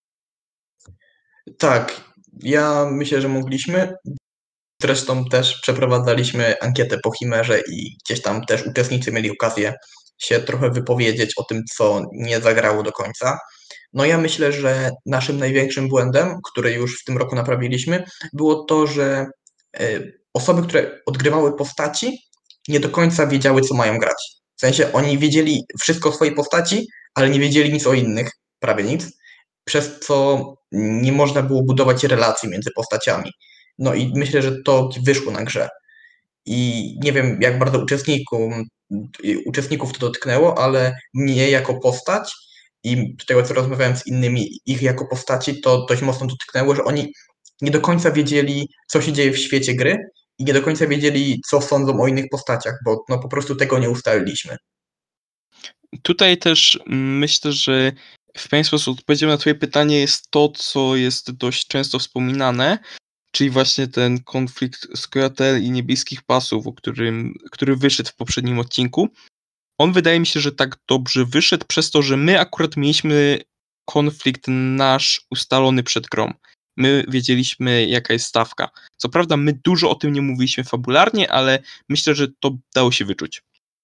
Speaker 2: Tak, ja myślę, że mogliśmy. Zresztą też przeprowadzaliśmy ankietę po Chimerze i gdzieś tam też uczestnicy mieli okazję się trochę wypowiedzieć o tym, co nie zagrało do końca. No ja myślę, że naszym największym błędem, który już w tym roku naprawiliśmy, było to, że y, osoby, które odgrywały postaci, nie do końca wiedziały, co mają grać. W sensie oni wiedzieli wszystko o swojej postaci, ale nie wiedzieli nic o innych, prawie nic, przez co nie można było budować relacji między postaciami. No i myślę, że to wyszło na grze. I nie wiem, jak bardzo uczestników, uczestników to dotknęło, ale mnie jako postać i z tego, co rozmawiałem z innymi ich jako postaci, to dość mocno dotknęło, że oni nie do końca wiedzieli, co się dzieje w świecie gry i nie do końca wiedzieli, co sądzą o innych postaciach, bo no po prostu tego nie ustaliliśmy.
Speaker 1: Tutaj też mm, myślę, że w pewien sposób odpowiedzią na twoje pytanie jest to, co jest dość często wspominane, czyli właśnie ten konflikt Scoia'tael i niebieskich pasów, o którym, który wyszedł w poprzednim odcinku. On wydaje mi się, że tak dobrze wyszedł przez to, że my akurat mieliśmy konflikt nasz ustalony przed grą. My wiedzieliśmy, jaka jest stawka. Co prawda my dużo o tym nie mówiliśmy fabularnie, ale myślę, że to dało się wyczuć.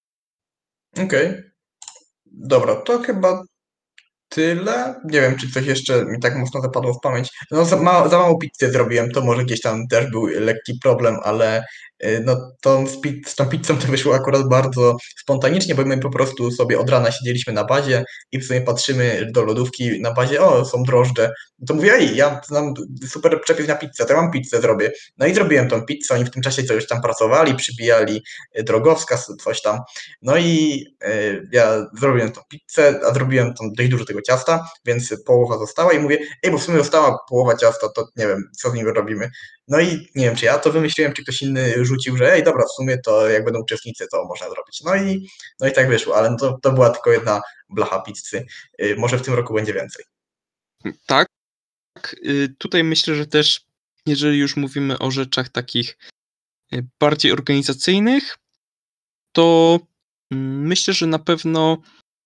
Speaker 2: Okej. Okay. Dobra, to chyba tyle. Nie wiem, czy coś jeszcze mi tak mocno zapadło w pamięć. No, za, ma, za mało pizzy zrobiłem, to może gdzieś tam też był lekki problem, ale y, no, tą, z, pi- z tą pizzą to wyszło akurat bardzo spontanicznie, bo my po prostu sobie od rana siedzieliśmy na bazie i w sumie patrzymy do lodówki na bazie, o, są drożdże. To mówię, ej, ja znam super przepis na pizzę, to ja mam pizzę zrobię. No i zrobiłem tą pizzę, oni w tym czasie coś tam pracowali, przybijali y, drogowskaz, coś tam. No i y, ja zrobiłem tą pizzę, a zrobiłem tam dość dużo tego ciasta, więc połowa została i mówię, ej, bo w sumie została połowa ciasta, to nie wiem, co z niego robimy. No i nie wiem, czy ja to wymyśliłem, czy ktoś inny rzucił, że ej, dobra, w sumie to jak będą uczestnicy, to można zrobić. No i, no i tak wyszło, ale to, to była tylko jedna blacha pizzy. Y, Może w tym roku będzie więcej.
Speaker 1: Tak, y, tutaj myślę, że też, jeżeli już mówimy o rzeczach takich y, bardziej organizacyjnych, to mm, myślę, że na pewno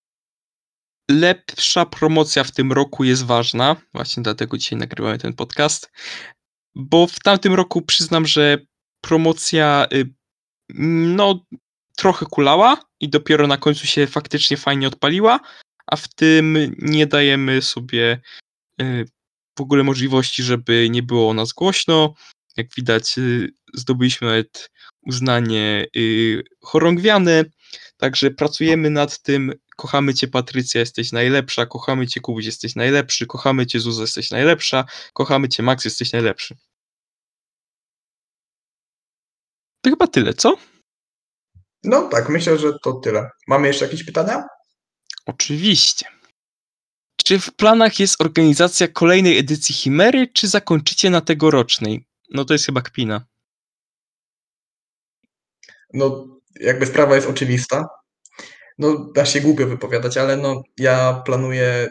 Speaker 1: lepsza promocja w tym roku jest ważna. Właśnie dlatego dzisiaj nagrywamy ten podcast. Bo w tamtym roku przyznam, że promocja y, no trochę kulała i dopiero na końcu się faktycznie fajnie odpaliła, a w tym nie dajemy sobie y, w ogóle możliwości, żeby nie było o nas głośno. Jak widać, y, zdobyliśmy nawet uznanie y, chorągwiane, także pracujemy nad tym. Kochamy cię, Patrycja, jesteś najlepsza, kochamy cię, Kubuś, jesteś najlepszy, kochamy cię, Zuza, jesteś najlepsza, kochamy cię, Max, jesteś najlepszy. To chyba tyle, co?
Speaker 2: No tak, myślę, że to tyle. Mamy jeszcze jakieś pytania?
Speaker 1: Oczywiście. Czy w planach jest organizacja kolejnej edycji Chimery, czy zakończycie na tegorocznej? No to jest chyba kpina.
Speaker 2: No, jakby sprawa jest oczywista. No, da się głupio wypowiadać, ale no, ja planuję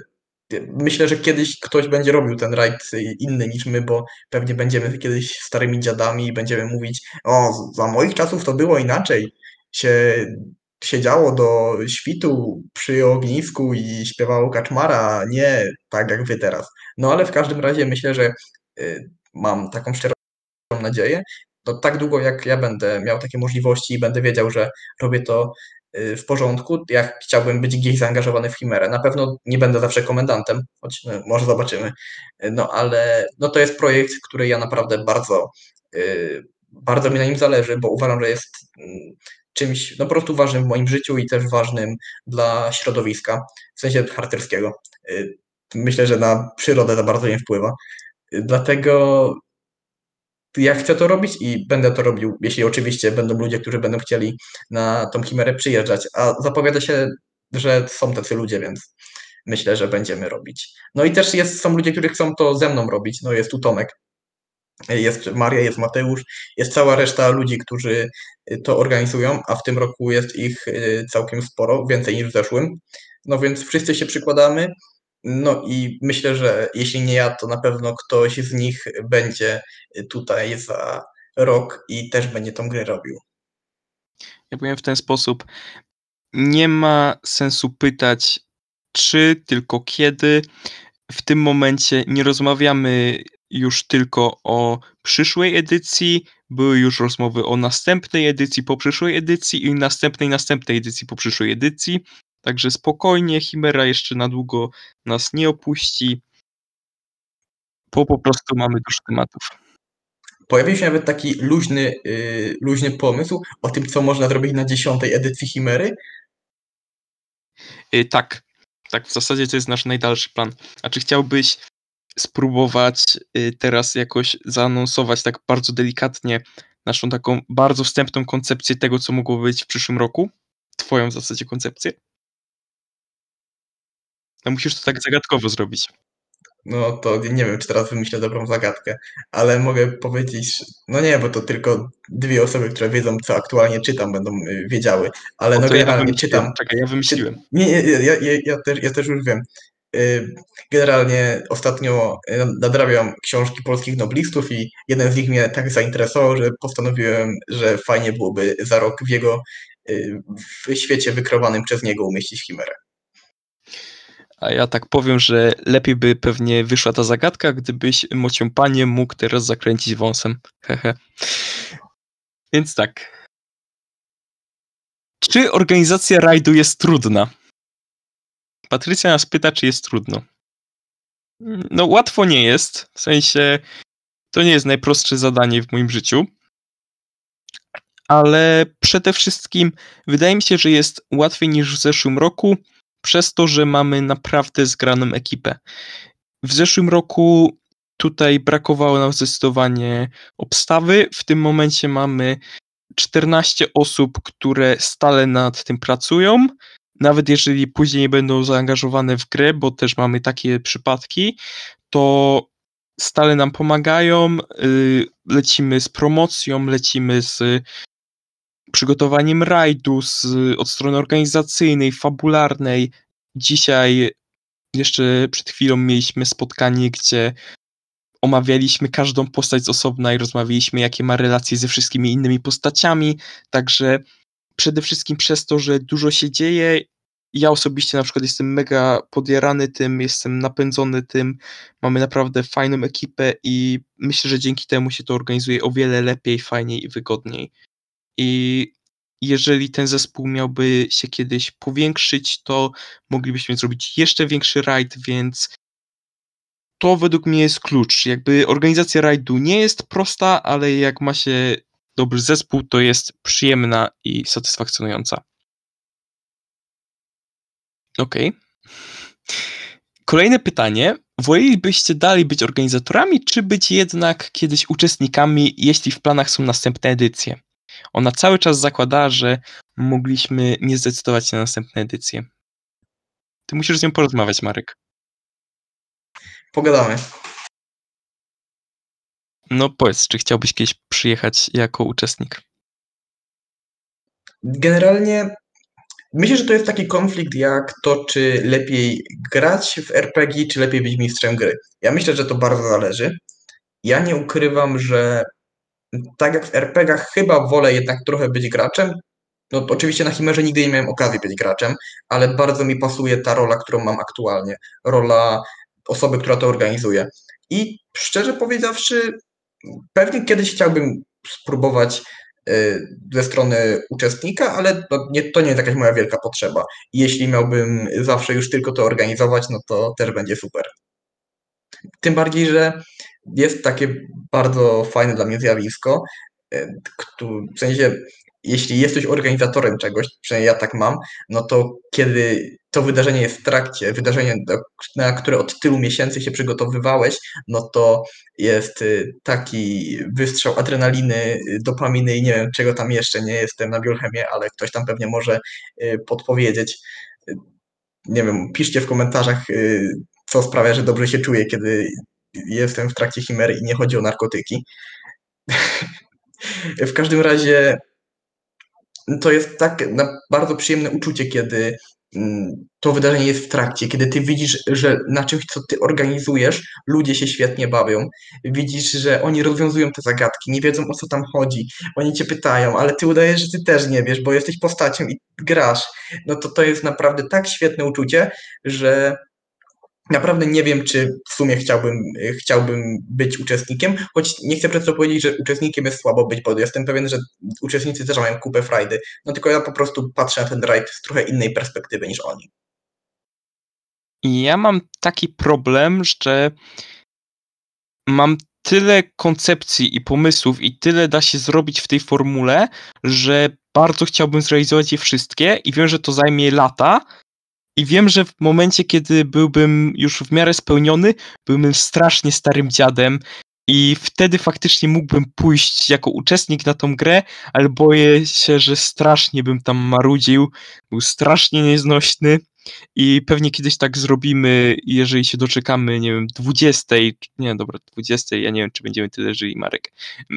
Speaker 2: myślę, że kiedyś ktoś będzie robił ten rajd inny niż my, bo pewnie będziemy kiedyś starymi dziadami i będziemy mówić, o, za moich czasów to było inaczej. Się siedziało do świtu przy ognisku i śpiewało kaczmara, a nie tak jak wy teraz. No ale w każdym razie myślę, że y, mam taką szczerą nadzieję, to tak długo jak ja będę miał takie możliwości i będę wiedział, że robię to y, w porządku, ja chciałbym być gdzieś zaangażowany w Chimerę. Na pewno nie będę zawsze komendantem, choć no, może zobaczymy. Y, No ale no, to jest projekt, który ja naprawdę bardzo, y, bardzo mi na nim zależy, bo uważam, że jest mm, czymś no, po prostu ważnym w moim życiu i też ważnym dla środowiska, w sensie harcerskiego. Y, Myślę, że na przyrodę za bardzo nie wpływa. Y, Dlatego ja chcę to robić i będę to robił, jeśli oczywiście będą ludzie, którzy będą chcieli na tą chimerę przyjeżdżać, a zapowiada się, że są tacy ludzie, więc myślę, że będziemy robić. No i też jest, są ludzie, którzy chcą to ze mną robić, no jest tu Tomek, jest Maria, jest Mateusz, jest cała reszta ludzi, którzy to organizują, a w tym roku jest ich y, całkiem sporo, więcej niż w zeszłym. No więc wszyscy się przykładamy, no i myślę, że jeśli nie ja, to na pewno ktoś z nich będzie tutaj za rok i też będzie tą grę robił.
Speaker 1: Ja powiem w ten sposób, nie ma sensu pytać czy, tylko kiedy. W tym momencie nie rozmawiamy już tylko o przyszłej edycji, były już rozmowy o następnej edycji po przyszłej edycji i następnej, następnej edycji po przyszłej edycji. Także spokojnie, Chimera jeszcze na długo nas nie opuści, bo po prostu mamy dużo tematów.
Speaker 2: Pojawił się nawet taki luźny, yy, luźny pomysł o tym, co można zrobić na dziesiątej edycji Chimery.
Speaker 1: Yy, tak, tak, w zasadzie to jest nasz najdalszy plan. A czy chciałbyś spróbować yy, teraz jakoś zaanonsować tak bardzo delikatnie naszą taką bardzo wstępną koncepcję tego, co mogło być w przyszłym roku? Twoją w zasadzie koncepcję? No musisz to tak zagadkowo zrobić.
Speaker 2: No to nie wiem, czy teraz wymyślę dobrą zagadkę, ale mogę powiedzieć, no nie, bo to tylko dwie osoby, które wiedzą, co aktualnie czytam, będą y, wiedziały, ale
Speaker 1: O,
Speaker 2: no
Speaker 1: to ja
Speaker 2: generalnie
Speaker 1: wymyśliłem.
Speaker 2: czytam.
Speaker 1: Czekaj, ja
Speaker 2: Czy,
Speaker 1: wymyśliłem.
Speaker 2: nie, nie, ja, ja, ja, też, ja też już wiem. Y, Generalnie ostatnio y, nadrabiam książki polskich noblistów i jeden z nich mnie tak zainteresował, że postanowiłem, że fajnie byłoby za rok w jego y, w świecie wykreowanym przez niego umieścić Chimerę.
Speaker 1: A ja tak powiem, że lepiej by pewnie wyszła ta zagadka, gdybyś Mociąpanie mógł teraz zakręcić wąsem. Hehe. Więc tak. Czy organizacja rajdu jest trudna? Patrycja nas pyta, czy jest trudno. No łatwo nie jest. W sensie to nie jest najprostsze zadanie w moim życiu. Ale przede wszystkim wydaje mi się, że jest łatwiej niż w zeszłym roku, przez to, że mamy naprawdę zgraną ekipę. W zeszłym roku tutaj brakowało nam zdecydowanie obstawy. W tym momencie mamy czternaście osób, które stale nad tym pracują. Nawet jeżeli później nie będą zaangażowane w grę, bo też mamy takie przypadki, to stale nam pomagają. Lecimy z promocją, lecimy z przygotowaniem rajdu, z, od strony organizacyjnej, fabularnej. Dzisiaj jeszcze przed chwilą mieliśmy spotkanie, gdzie omawialiśmy każdą postać z osobna i rozmawialiśmy, jakie ma relacje ze wszystkimi innymi postaciami, także przede wszystkim przez to, że dużo się dzieje, ja osobiście na przykład jestem mega podjarany tym, jestem napędzony tym, mamy naprawdę fajną ekipę i myślę, że dzięki temu się to organizuje o wiele lepiej, fajniej i wygodniej. I jeżeli ten zespół miałby się kiedyś powiększyć, to moglibyśmy zrobić jeszcze większy rajd, więc to według mnie jest klucz. Jakby organizacja rajdu nie jest prosta, ale jak ma się dobry zespół, to jest przyjemna i satysfakcjonująca. Okej. Okay. Kolejne pytanie. Wolelibyście dalej być organizatorami, czy być jednak kiedyś uczestnikami, jeśli w planach są następne edycje? Ona cały czas zakładała, że mogliśmy nie zdecydować się na następne edycje. Ty musisz z nią porozmawiać, Marek.
Speaker 2: Pogadamy.
Speaker 1: No powiedz, czy chciałbyś kiedyś przyjechać jako uczestnik?
Speaker 2: Generalnie Myślę, że to jest taki konflikt jak to, czy lepiej grać w er pe gie, czy lepiej być mistrzem gry. Ja myślę, że to bardzo zależy. Ja nie ukrywam, że tak jak w er pe gach chyba wolę jednak trochę być graczem. No to oczywiście na Chimerze nigdy nie miałem okazji być graczem, ale bardzo mi pasuje ta rola, którą mam aktualnie. Rola osoby, która to organizuje. I szczerze powiedziawszy, pewnie kiedyś chciałbym spróbować y, ze strony uczestnika, ale no nie, to nie jest jakaś moja wielka potrzeba. Jeśli miałbym zawsze już tylko to organizować, no to też będzie super. Tym bardziej, że jest takie bardzo fajne dla mnie zjawisko, y, któ- w sensie, jeśli jesteś organizatorem czegoś, przynajmniej ja tak mam, no to kiedy to wydarzenie jest w trakcie, wydarzenie, do- na które od tylu miesięcy się przygotowywałeś, no to jest y, taki wystrzał adrenaliny, y, dopaminy i nie wiem czego tam jeszcze, nie jestem na biochemię, ale ktoś tam pewnie może y, podpowiedzieć. Y, Nie wiem, piszcie w komentarzach, y, co sprawia, że dobrze się czuję, kiedy jestem w trakcie chimery i nie chodzi o narkotyki. W każdym razie to jest tak na bardzo przyjemne uczucie, kiedy mm, to wydarzenie jest w trakcie, kiedy ty widzisz, że na czymś, co ty organizujesz, ludzie się świetnie bawią. Widzisz, że oni rozwiązują te zagadki, nie wiedzą o co tam chodzi. Oni cię pytają, ale ty udajesz, że ty też nie wiesz, bo jesteś postacią i grasz. No to to jest naprawdę tak świetne uczucie, że naprawdę nie wiem, czy w sumie chciałbym, chciałbym być uczestnikiem, choć nie chcę przez to powiedzieć, że uczestnikiem jest słabo być, bo jestem pewien, że uczestnicy też mają kupę frajdy, no tylko ja po prostu patrzę na ten rajd z trochę innej perspektywy niż oni.
Speaker 1: I ja mam taki problem, że mam tyle koncepcji i pomysłów i tyle da się zrobić w tej formule, że bardzo chciałbym zrealizować je wszystkie i wiem, że to zajmie lata i wiem, że w momencie, kiedy byłbym już w miarę spełniony, byłbym strasznie starym dziadem i wtedy faktycznie mógłbym pójść jako uczestnik na tą grę, ale boję się, że strasznie bym tam marudził, był strasznie nieznośny i pewnie kiedyś tak zrobimy, jeżeli się doczekamy, nie wiem, dwudziestej, nie, dobra, dwudziestej, ja nie wiem, czy będziemy tyle żyli, Marek,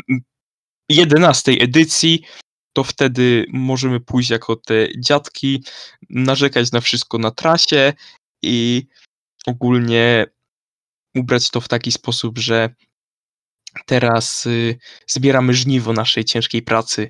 Speaker 1: jedenastej edycji, to wtedy możemy pójść jako te dziadki, narzekać na wszystko na trasie i ogólnie ubrać to w taki sposób, że teraz y, zbieramy żniwo naszej ciężkiej pracy,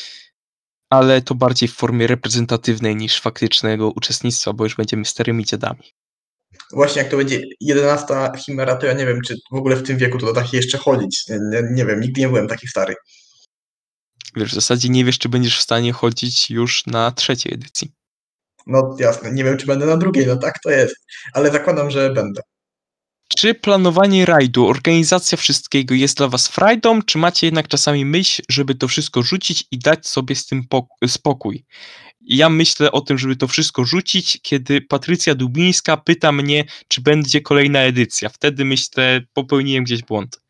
Speaker 1: ale to bardziej w formie reprezentatywnej niż faktycznego uczestnictwa, bo już będziemy starymi dziadami.
Speaker 2: Właśnie jak to będzie jedenasta chimera, to ja nie wiem, czy w ogóle w tym wieku to da się jeszcze chodzić. Nie, nie, nie wiem, nigdy nie byłem taki stary.
Speaker 1: Wiesz, w zasadzie nie wiesz, czy będziesz w stanie chodzić już na trzeciej edycji.
Speaker 2: No jasne, nie wiem, czy będę na drugiej, no tak to jest, ale zakładam, że będę.
Speaker 1: Czy planowanie rajdu, organizacja wszystkiego jest dla was frajdą, czy macie jednak czasami myśl, żeby to wszystko rzucić i dać sobie z tym spokój? Ja myślę o tym, żeby to wszystko rzucić, kiedy Patrycja Dubińska pyta mnie, czy będzie kolejna edycja. Wtedy myślę, popełniłem gdzieś błąd.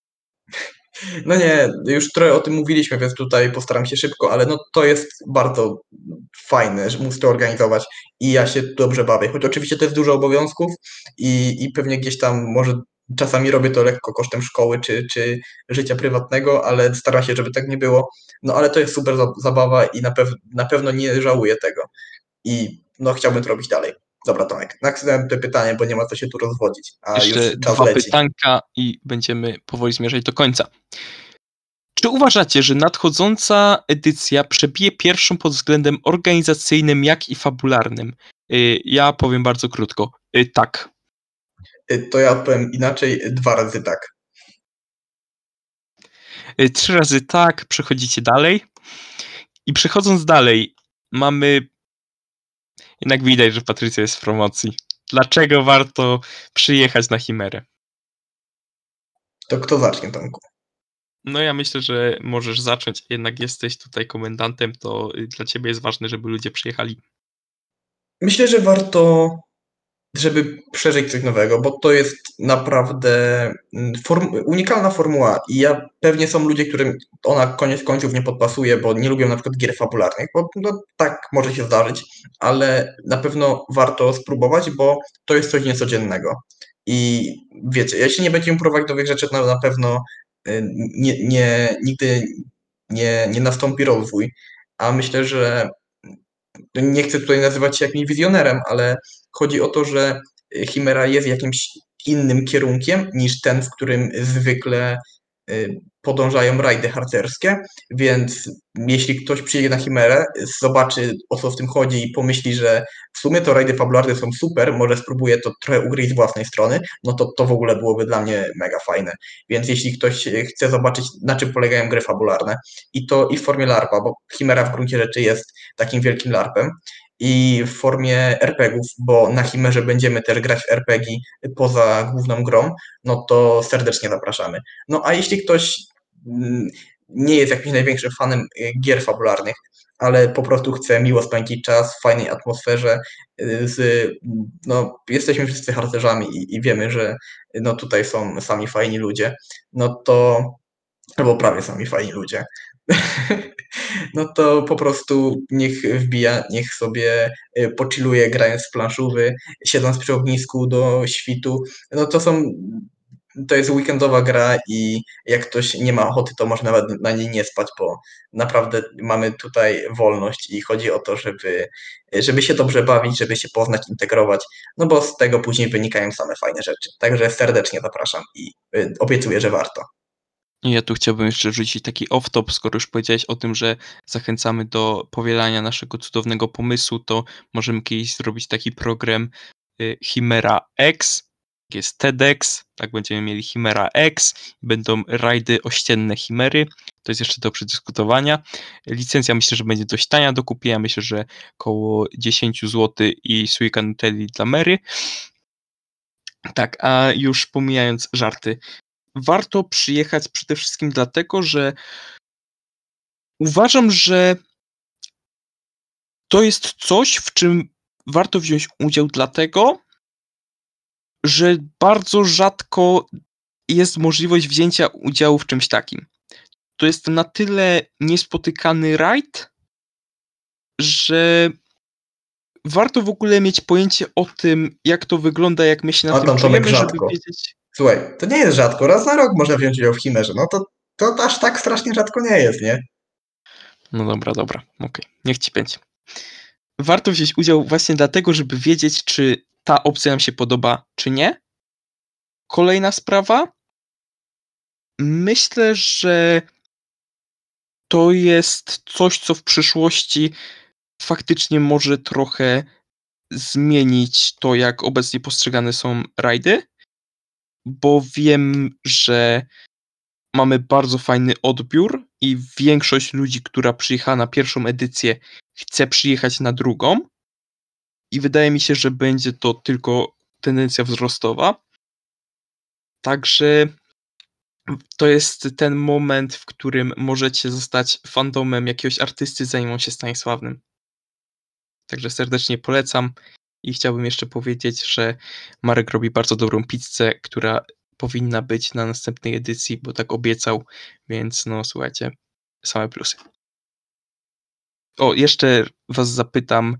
Speaker 2: No nie, już trochę o tym mówiliśmy, więc tutaj postaram się szybko, ale no to jest bardzo fajne, że móc to organizować i ja się dobrze bawię, choć oczywiście to jest dużo obowiązków i, i pewnie gdzieś tam może czasami robię to lekko kosztem szkoły czy, czy życia prywatnego, ale staram się, żeby tak nie było, no ale to jest super zabawa i na, pew na pewno nie żałuję tego i no chciałbym to robić dalej. Dobra, Tomek, naksydałem to pytanie, bo nie ma co się tu rozwodzić, a
Speaker 1: Jeszcze
Speaker 2: już czas
Speaker 1: dwa
Speaker 2: leci.
Speaker 1: pytanka i będziemy powoli zmierzać do końca. Czy uważacie, że nadchodząca edycja przebije pierwszą pod względem organizacyjnym, jak i fabularnym? Ja powiem bardzo krótko. Tak.
Speaker 2: To ja odpowiem inaczej, dwa razy tak.
Speaker 1: Trzy razy tak, przechodzicie dalej. I przechodząc dalej, mamy... Jednak widać, że Patrycja jest w promocji. Dlaczego warto przyjechać na Chimerę?
Speaker 2: To kto zacznie, Tomku?
Speaker 1: No ja myślę, że możesz zacząć, jednak jesteś tutaj komendantem, to dla ciebie jest ważne, żeby ludzie przyjechali.
Speaker 2: Myślę, że warto, żeby przeżyć coś nowego, bo to jest naprawdę form unikalna formuła i ja pewnie są ludzie, którym ona koniec końców nie podpasuje, bo nie lubią na przykład gier fabularnych, bo no, tak może się zdarzyć, ale na pewno warto spróbować, bo to jest coś niecodziennego. I wiecie, jeśli nie będziemy próbować nowych rzeczy, to na pewno nie, nie, nigdy nie, nie nastąpi rozwój, a myślę, że nie chcę tutaj nazywać się jakimś wizjonerem, ale chodzi o to, że Chimera jest jakimś innym kierunkiem niż ten, w którym zwykle y, podążają rajdy harcerskie, więc jeśli ktoś przyjdzie na Chimerę, zobaczy, o co w tym chodzi i pomyśli, że w sumie to rajdy fabularne są super, może spróbuję to trochę ugryźć z własnej strony, no to to w ogóle byłoby dla mnie mega fajne. Więc jeśli ktoś chce zobaczyć, na czym polegają gry fabularne, i to i w formie larpa, bo Chimera w gruncie rzeczy jest takim wielkim larpem, i w formie er pe gie ów, bo na Chimerze będziemy też grać w er pe gie poza główną grą, no to serdecznie zapraszamy. No a jeśli ktoś nie jest jakimś największym fanem gier fabularnych, ale po prostu chce miło spędzić czas w fajnej atmosferze, z, no, jesteśmy wszyscy harcerzami i, i wiemy, że no, tutaj są sami fajni ludzie, no to, albo prawie sami fajni ludzie, no to po prostu niech wbija, niech sobie pochilluje grając w planszówy, siedząc przy ognisku do świtu. No to są, to jest weekendowa gra i jak ktoś nie ma ochoty, to może nawet na niej nie spać, bo naprawdę mamy tutaj wolność i chodzi o to, żeby, żeby się dobrze bawić, żeby się poznać, integrować, no bo z tego później wynikają same fajne rzeczy. Także serdecznie zapraszam i obiecuję, że warto.
Speaker 1: Ja tu chciałbym jeszcze wrzucić taki off-top, skoro już powiedziałeś o tym, że zachęcamy do powielania naszego cudownego pomysłu, to możemy kiedyś zrobić taki program Chimera X, jest TEDx, tak będziemy mieli Chimera X, będą rajdy ościenne Chimery, to jest jeszcze do przedyskutowania. Licencja myślę, że będzie dość tania do kupienia, myślę, że około dziesięć złotych i Suika Nutelli dla Mary. Tak, a już pomijając żarty, warto przyjechać przede wszystkim dlatego, że uważam, że to jest coś, w czym warto wziąć udział dlatego, że bardzo rzadko jest możliwość wzięcia udziału w czymś takim. To jest na tyle niespotykany rajd, że warto w ogóle mieć pojęcie o tym, jak to wygląda, jak my się na
Speaker 2: A
Speaker 1: tym
Speaker 2: tam Tomek
Speaker 1: czujemy, żeby
Speaker 2: rzadko.
Speaker 1: wiedzieć...
Speaker 2: Słuchaj, to nie jest rzadko, raz na rok można wziąć udział w Chimerze, no to, to aż tak strasznie rzadko nie jest, nie?
Speaker 1: No dobra, dobra, okej, okay. Niech ci będzie. Warto wziąć udział właśnie dlatego, żeby wiedzieć, czy ta opcja nam się podoba, czy nie. Kolejna sprawa. Myślę, że to jest coś, co w przyszłości faktycznie może trochę zmienić to, jak obecnie postrzegane są rajdy, bo wiem, że mamy bardzo fajny odbiór i większość ludzi, która przyjechała na pierwszą edycję, chce przyjechać na drugą i wydaje mi się, że będzie to tylko tendencja wzrostowa. Także to jest ten moment, w którym możecie zostać fandomem jakiegoś artysty, zanim on się stanie sławnym. Także serdecznie polecam i chciałbym jeszcze powiedzieć, że Marek robi bardzo dobrą pizzę, która powinna być na następnej edycji, bo tak obiecał, więc no słuchajcie, same plusy. O, jeszcze was zapytam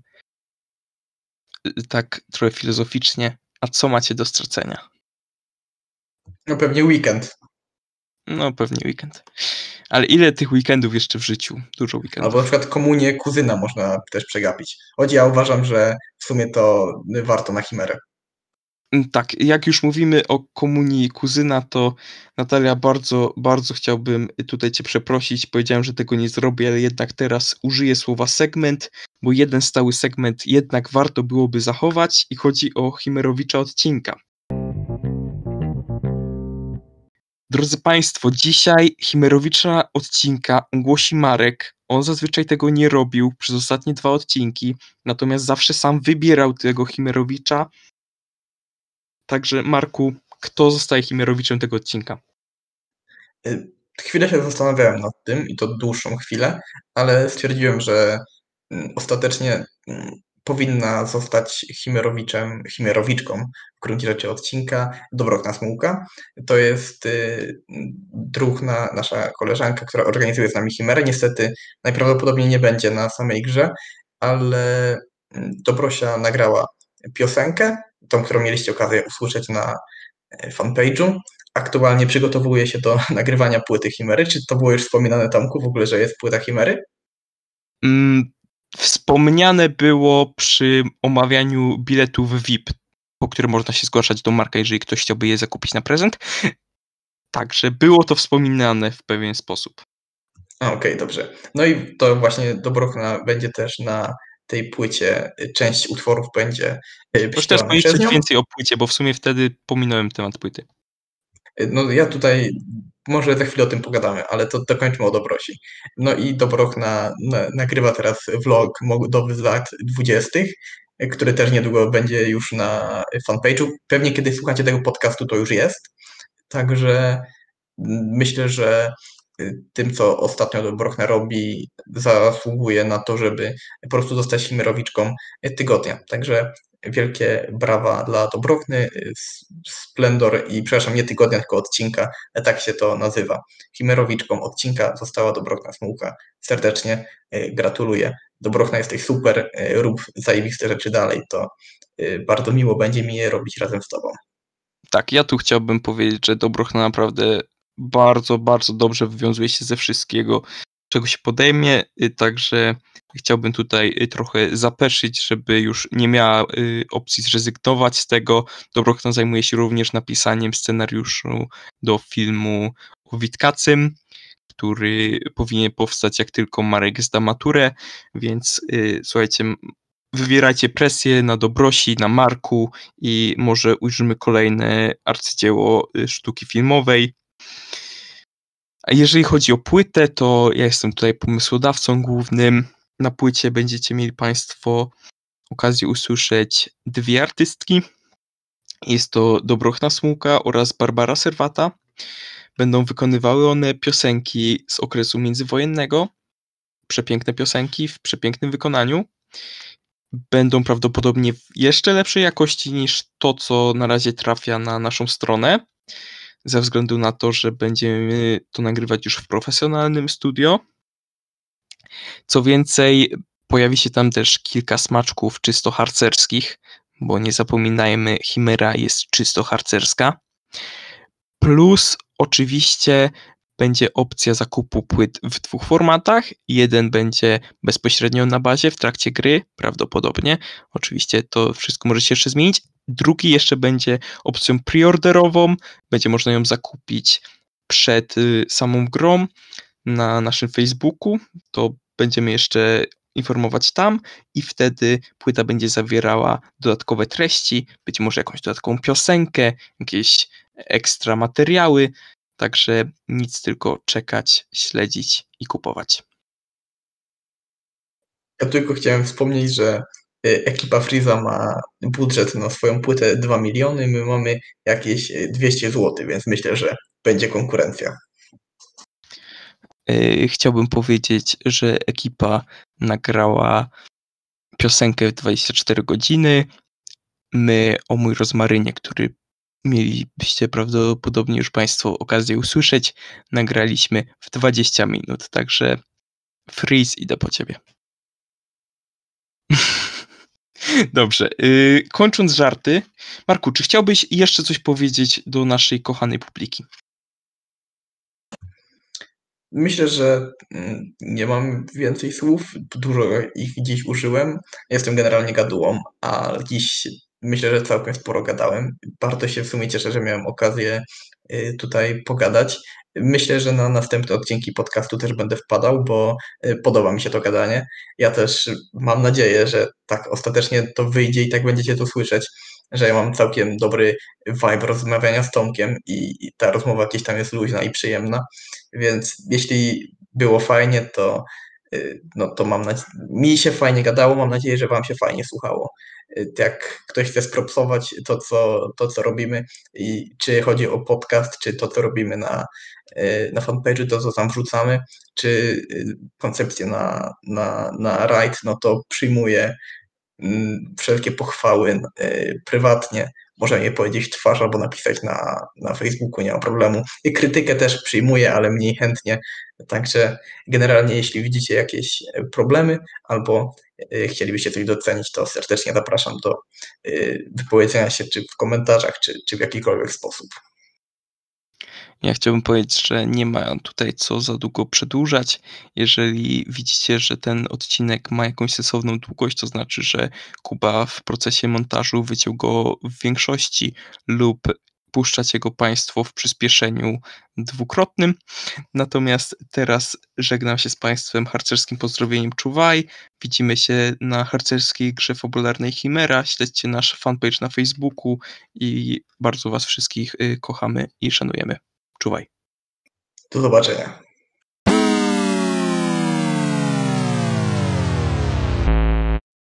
Speaker 1: tak trochę filozoficznie, a co macie do stracenia?
Speaker 2: No pewnie weekend.
Speaker 1: No pewnie weekend. Ale ile tych weekendów jeszcze w życiu? Dużo weekendów.
Speaker 2: Albo na przykład komunię kuzyna można też przegapić. Choć ja uważam, że w sumie to warto na Chimerę.
Speaker 1: Tak, jak już mówimy o komunii kuzyna, to Natalia, bardzo, bardzo chciałbym tutaj cię przeprosić. Powiedziałem, że tego nie zrobię, ale jednak teraz użyję słowa segment, bo jeden stały segment jednak warto byłoby zachować i chodzi o Chimerowicza odcinka. Drodzy Państwo, dzisiaj Chimerowicza odcinka ogłosi Marek. On zazwyczaj tego nie robił przez ostatnie dwa odcinki, natomiast zawsze sam wybierał tego Chimerowicza. Także Marku, kto zostaje Chimerowiczem tego odcinka?
Speaker 2: Chwilę się zastanawiałem nad tym i to dłuższą chwilę, ale stwierdziłem, że ostatecznie powinna zostać Chimerowiczem, Chimerowiczką w gruncie rzeczy odcinka Dobrotna Smułka. To jest druhna, nasza koleżanka, która organizuje z nami Chimerę. Niestety najprawdopodobniej nie będzie na samej grze, ale Dobrosia nagrała piosenkę, tą, którą mieliście okazję usłyszeć na fanpage'u. Aktualnie przygotowuje się do nagrywania płyty Chimery. Czy to było już wspominane, Tomku, w ogóle, że jest płyta Chimery?
Speaker 1: Mm, Wspomniane było przy omawianiu biletów V I P, po które można się zgłaszać do Marka, jeżeli ktoś chciałby je zakupić na prezent. Także było to wspominane w pewien sposób.
Speaker 2: Okej, okay, dobrze. No i to właśnie Dobrochna będzie też na tej płycie, część utworów będzie
Speaker 1: Możesz teraz powiedzieć coś więcej o płycie, bo w sumie wtedy pominąłem temat płyty.
Speaker 2: No ja tutaj, może za chwilę o tym pogadamy, ale to dokończmy o Dobrosi. No i Dobrochna na, nagrywa teraz vlog modowy z lat dwudziestych, który też niedługo będzie już na fanpage'u. Pewnie kiedy słuchacie tego podcastu, to już jest. Także myślę, że tym, co ostatnio Dobrochna robi, zasługuje na to, żeby po prostu zostać Chimerowiczką tygodnia. Także wielkie brawa dla Dobrochny, Splendor i, przepraszam, nie tygodnia, tylko odcinka, tak się to nazywa. Chimerowiczką odcinka została Dobrochna Smułka. Serdecznie gratuluję. Dobrochna, jesteś super, rób zajebiste rzeczy dalej, to bardzo miło będzie mi je robić razem z tobą.
Speaker 1: Tak, ja tu chciałbym powiedzieć, że Dobrochna naprawdę bardzo, bardzo dobrze wywiązuje się ze wszystkiego, czego się podejmie, także chciałbym tutaj trochę zapeszyć, żeby już nie miała opcji zrezygnować z tego. Dobrochna zajmuje się również napisaniem scenariuszu do filmu o Witkacym, który powinien powstać, jak tylko Marek zda maturę, więc słuchajcie, wywierajcie presję na Dobrosi, na Marku i może ujrzymy kolejne arcydzieło sztuki filmowej. A jeżeli chodzi o płytę, to ja jestem tutaj pomysłodawcą głównym. Na płycie będziecie mieli Państwo okazję usłyszeć dwie artystki. Jest to Dobrochna Smułka oraz Barbara Serwata. Będą wykonywały one piosenki z okresu międzywojennego. Przepiękne piosenki w przepięknym wykonaniu. Będą prawdopodobnie w jeszcze lepszej jakości niż to, co na razie trafia na naszą stronę, ze względu na to, że będziemy to nagrywać już w profesjonalnym studio. Co więcej, pojawi się tam też kilka smaczków czysto harcerskich, bo nie zapominajmy, Chimera jest czysto harcerska. Plus oczywiście będzie opcja zakupu płyt w dwóch formatach. Jeden będzie bezpośrednio na bazie w trakcie gry, prawdopodobnie. Oczywiście to wszystko może się jeszcze zmienić. Drugi jeszcze będzie opcją preorderową. Będzie można ją zakupić przed samą grą na naszym Facebooku. To będziemy jeszcze informować tam i wtedy płyta będzie zawierała dodatkowe treści, być może jakąś dodatkową piosenkę, jakieś ekstra materiały. Także nic, tylko czekać, śledzić i kupować.
Speaker 2: Ja tylko chciałem wspomnieć, że ekipa Freeza ma budżet na swoją płytę dwa miliony, my mamy jakieś dwieście złotych, więc myślę, że będzie konkurencja.
Speaker 1: Chciałbym powiedzieć, że ekipa nagrała piosenkę w dwadzieścia cztery godziny. My o Mój rozmarynie, który mielibyście prawdopodobnie już Państwo okazję usłyszeć, nagraliśmy w dwadzieścia minut, także Freeze, idę po ciebie. Dobrze, yy, kończąc żarty, Marku, czy chciałbyś jeszcze coś powiedzieć do naszej kochanej publiki?
Speaker 2: Myślę, że nie mam więcej słów, dużo ich dziś użyłem. Jestem generalnie gadułą, a dziś myślę, że całkiem sporo gadałem. Bardzo się w sumie cieszę, że miałem okazję tutaj pogadać. Myślę, że na następne odcinki podcastu też będę wpadał, bo podoba mi się to gadanie. Ja też mam nadzieję, że tak ostatecznie to wyjdzie i tak będziecie to słyszeć, że ja mam całkiem dobry vibe rozmawiania z Tomkiem i, i ta rozmowa gdzieś tam jest luźna i przyjemna, więc jeśli było fajnie, to, no to mam nadzieję, mi się fajnie gadało, mam nadzieję, że wam się fajnie słuchało. Jak ktoś chce spropsować to, co, to, co robimy i czy chodzi o podcast, czy to, co robimy na, na fanpage'u, to, co tam wrzucamy, czy koncepcję na, na, na rajd, no to przyjmuję wszelkie pochwały prywatnie. Można je powiedzieć w twarz albo napisać na, na Facebooku, nie ma problemu. I krytykę też przyjmuję, ale mniej chętnie. Także generalnie, jeśli widzicie jakieś problemy albo chcielibyście coś docenić, to serdecznie zapraszam do wypowiedzenia się czy w komentarzach, czy, czy w jakikolwiek sposób.
Speaker 1: Ja chciałbym powiedzieć, że nie ma tutaj co za długo przedłużać. Jeżeli widzicie, że ten odcinek ma jakąś sensowną długość, to znaczy, że Kuba w procesie montażu wyciął go w większości lub puszczacie go Państwo w przyspieszeniu dwukrotnym. Natomiast teraz żegnam się z Państwem harcerskim pozdrowieniem czuwaj. Widzimy się na harcerskiej grze fabularnej Chimera. Śledźcie nasz fanpage na Facebooku i bardzo Was wszystkich y, kochamy i szanujemy. Czuwaj.
Speaker 2: Do zobaczenia.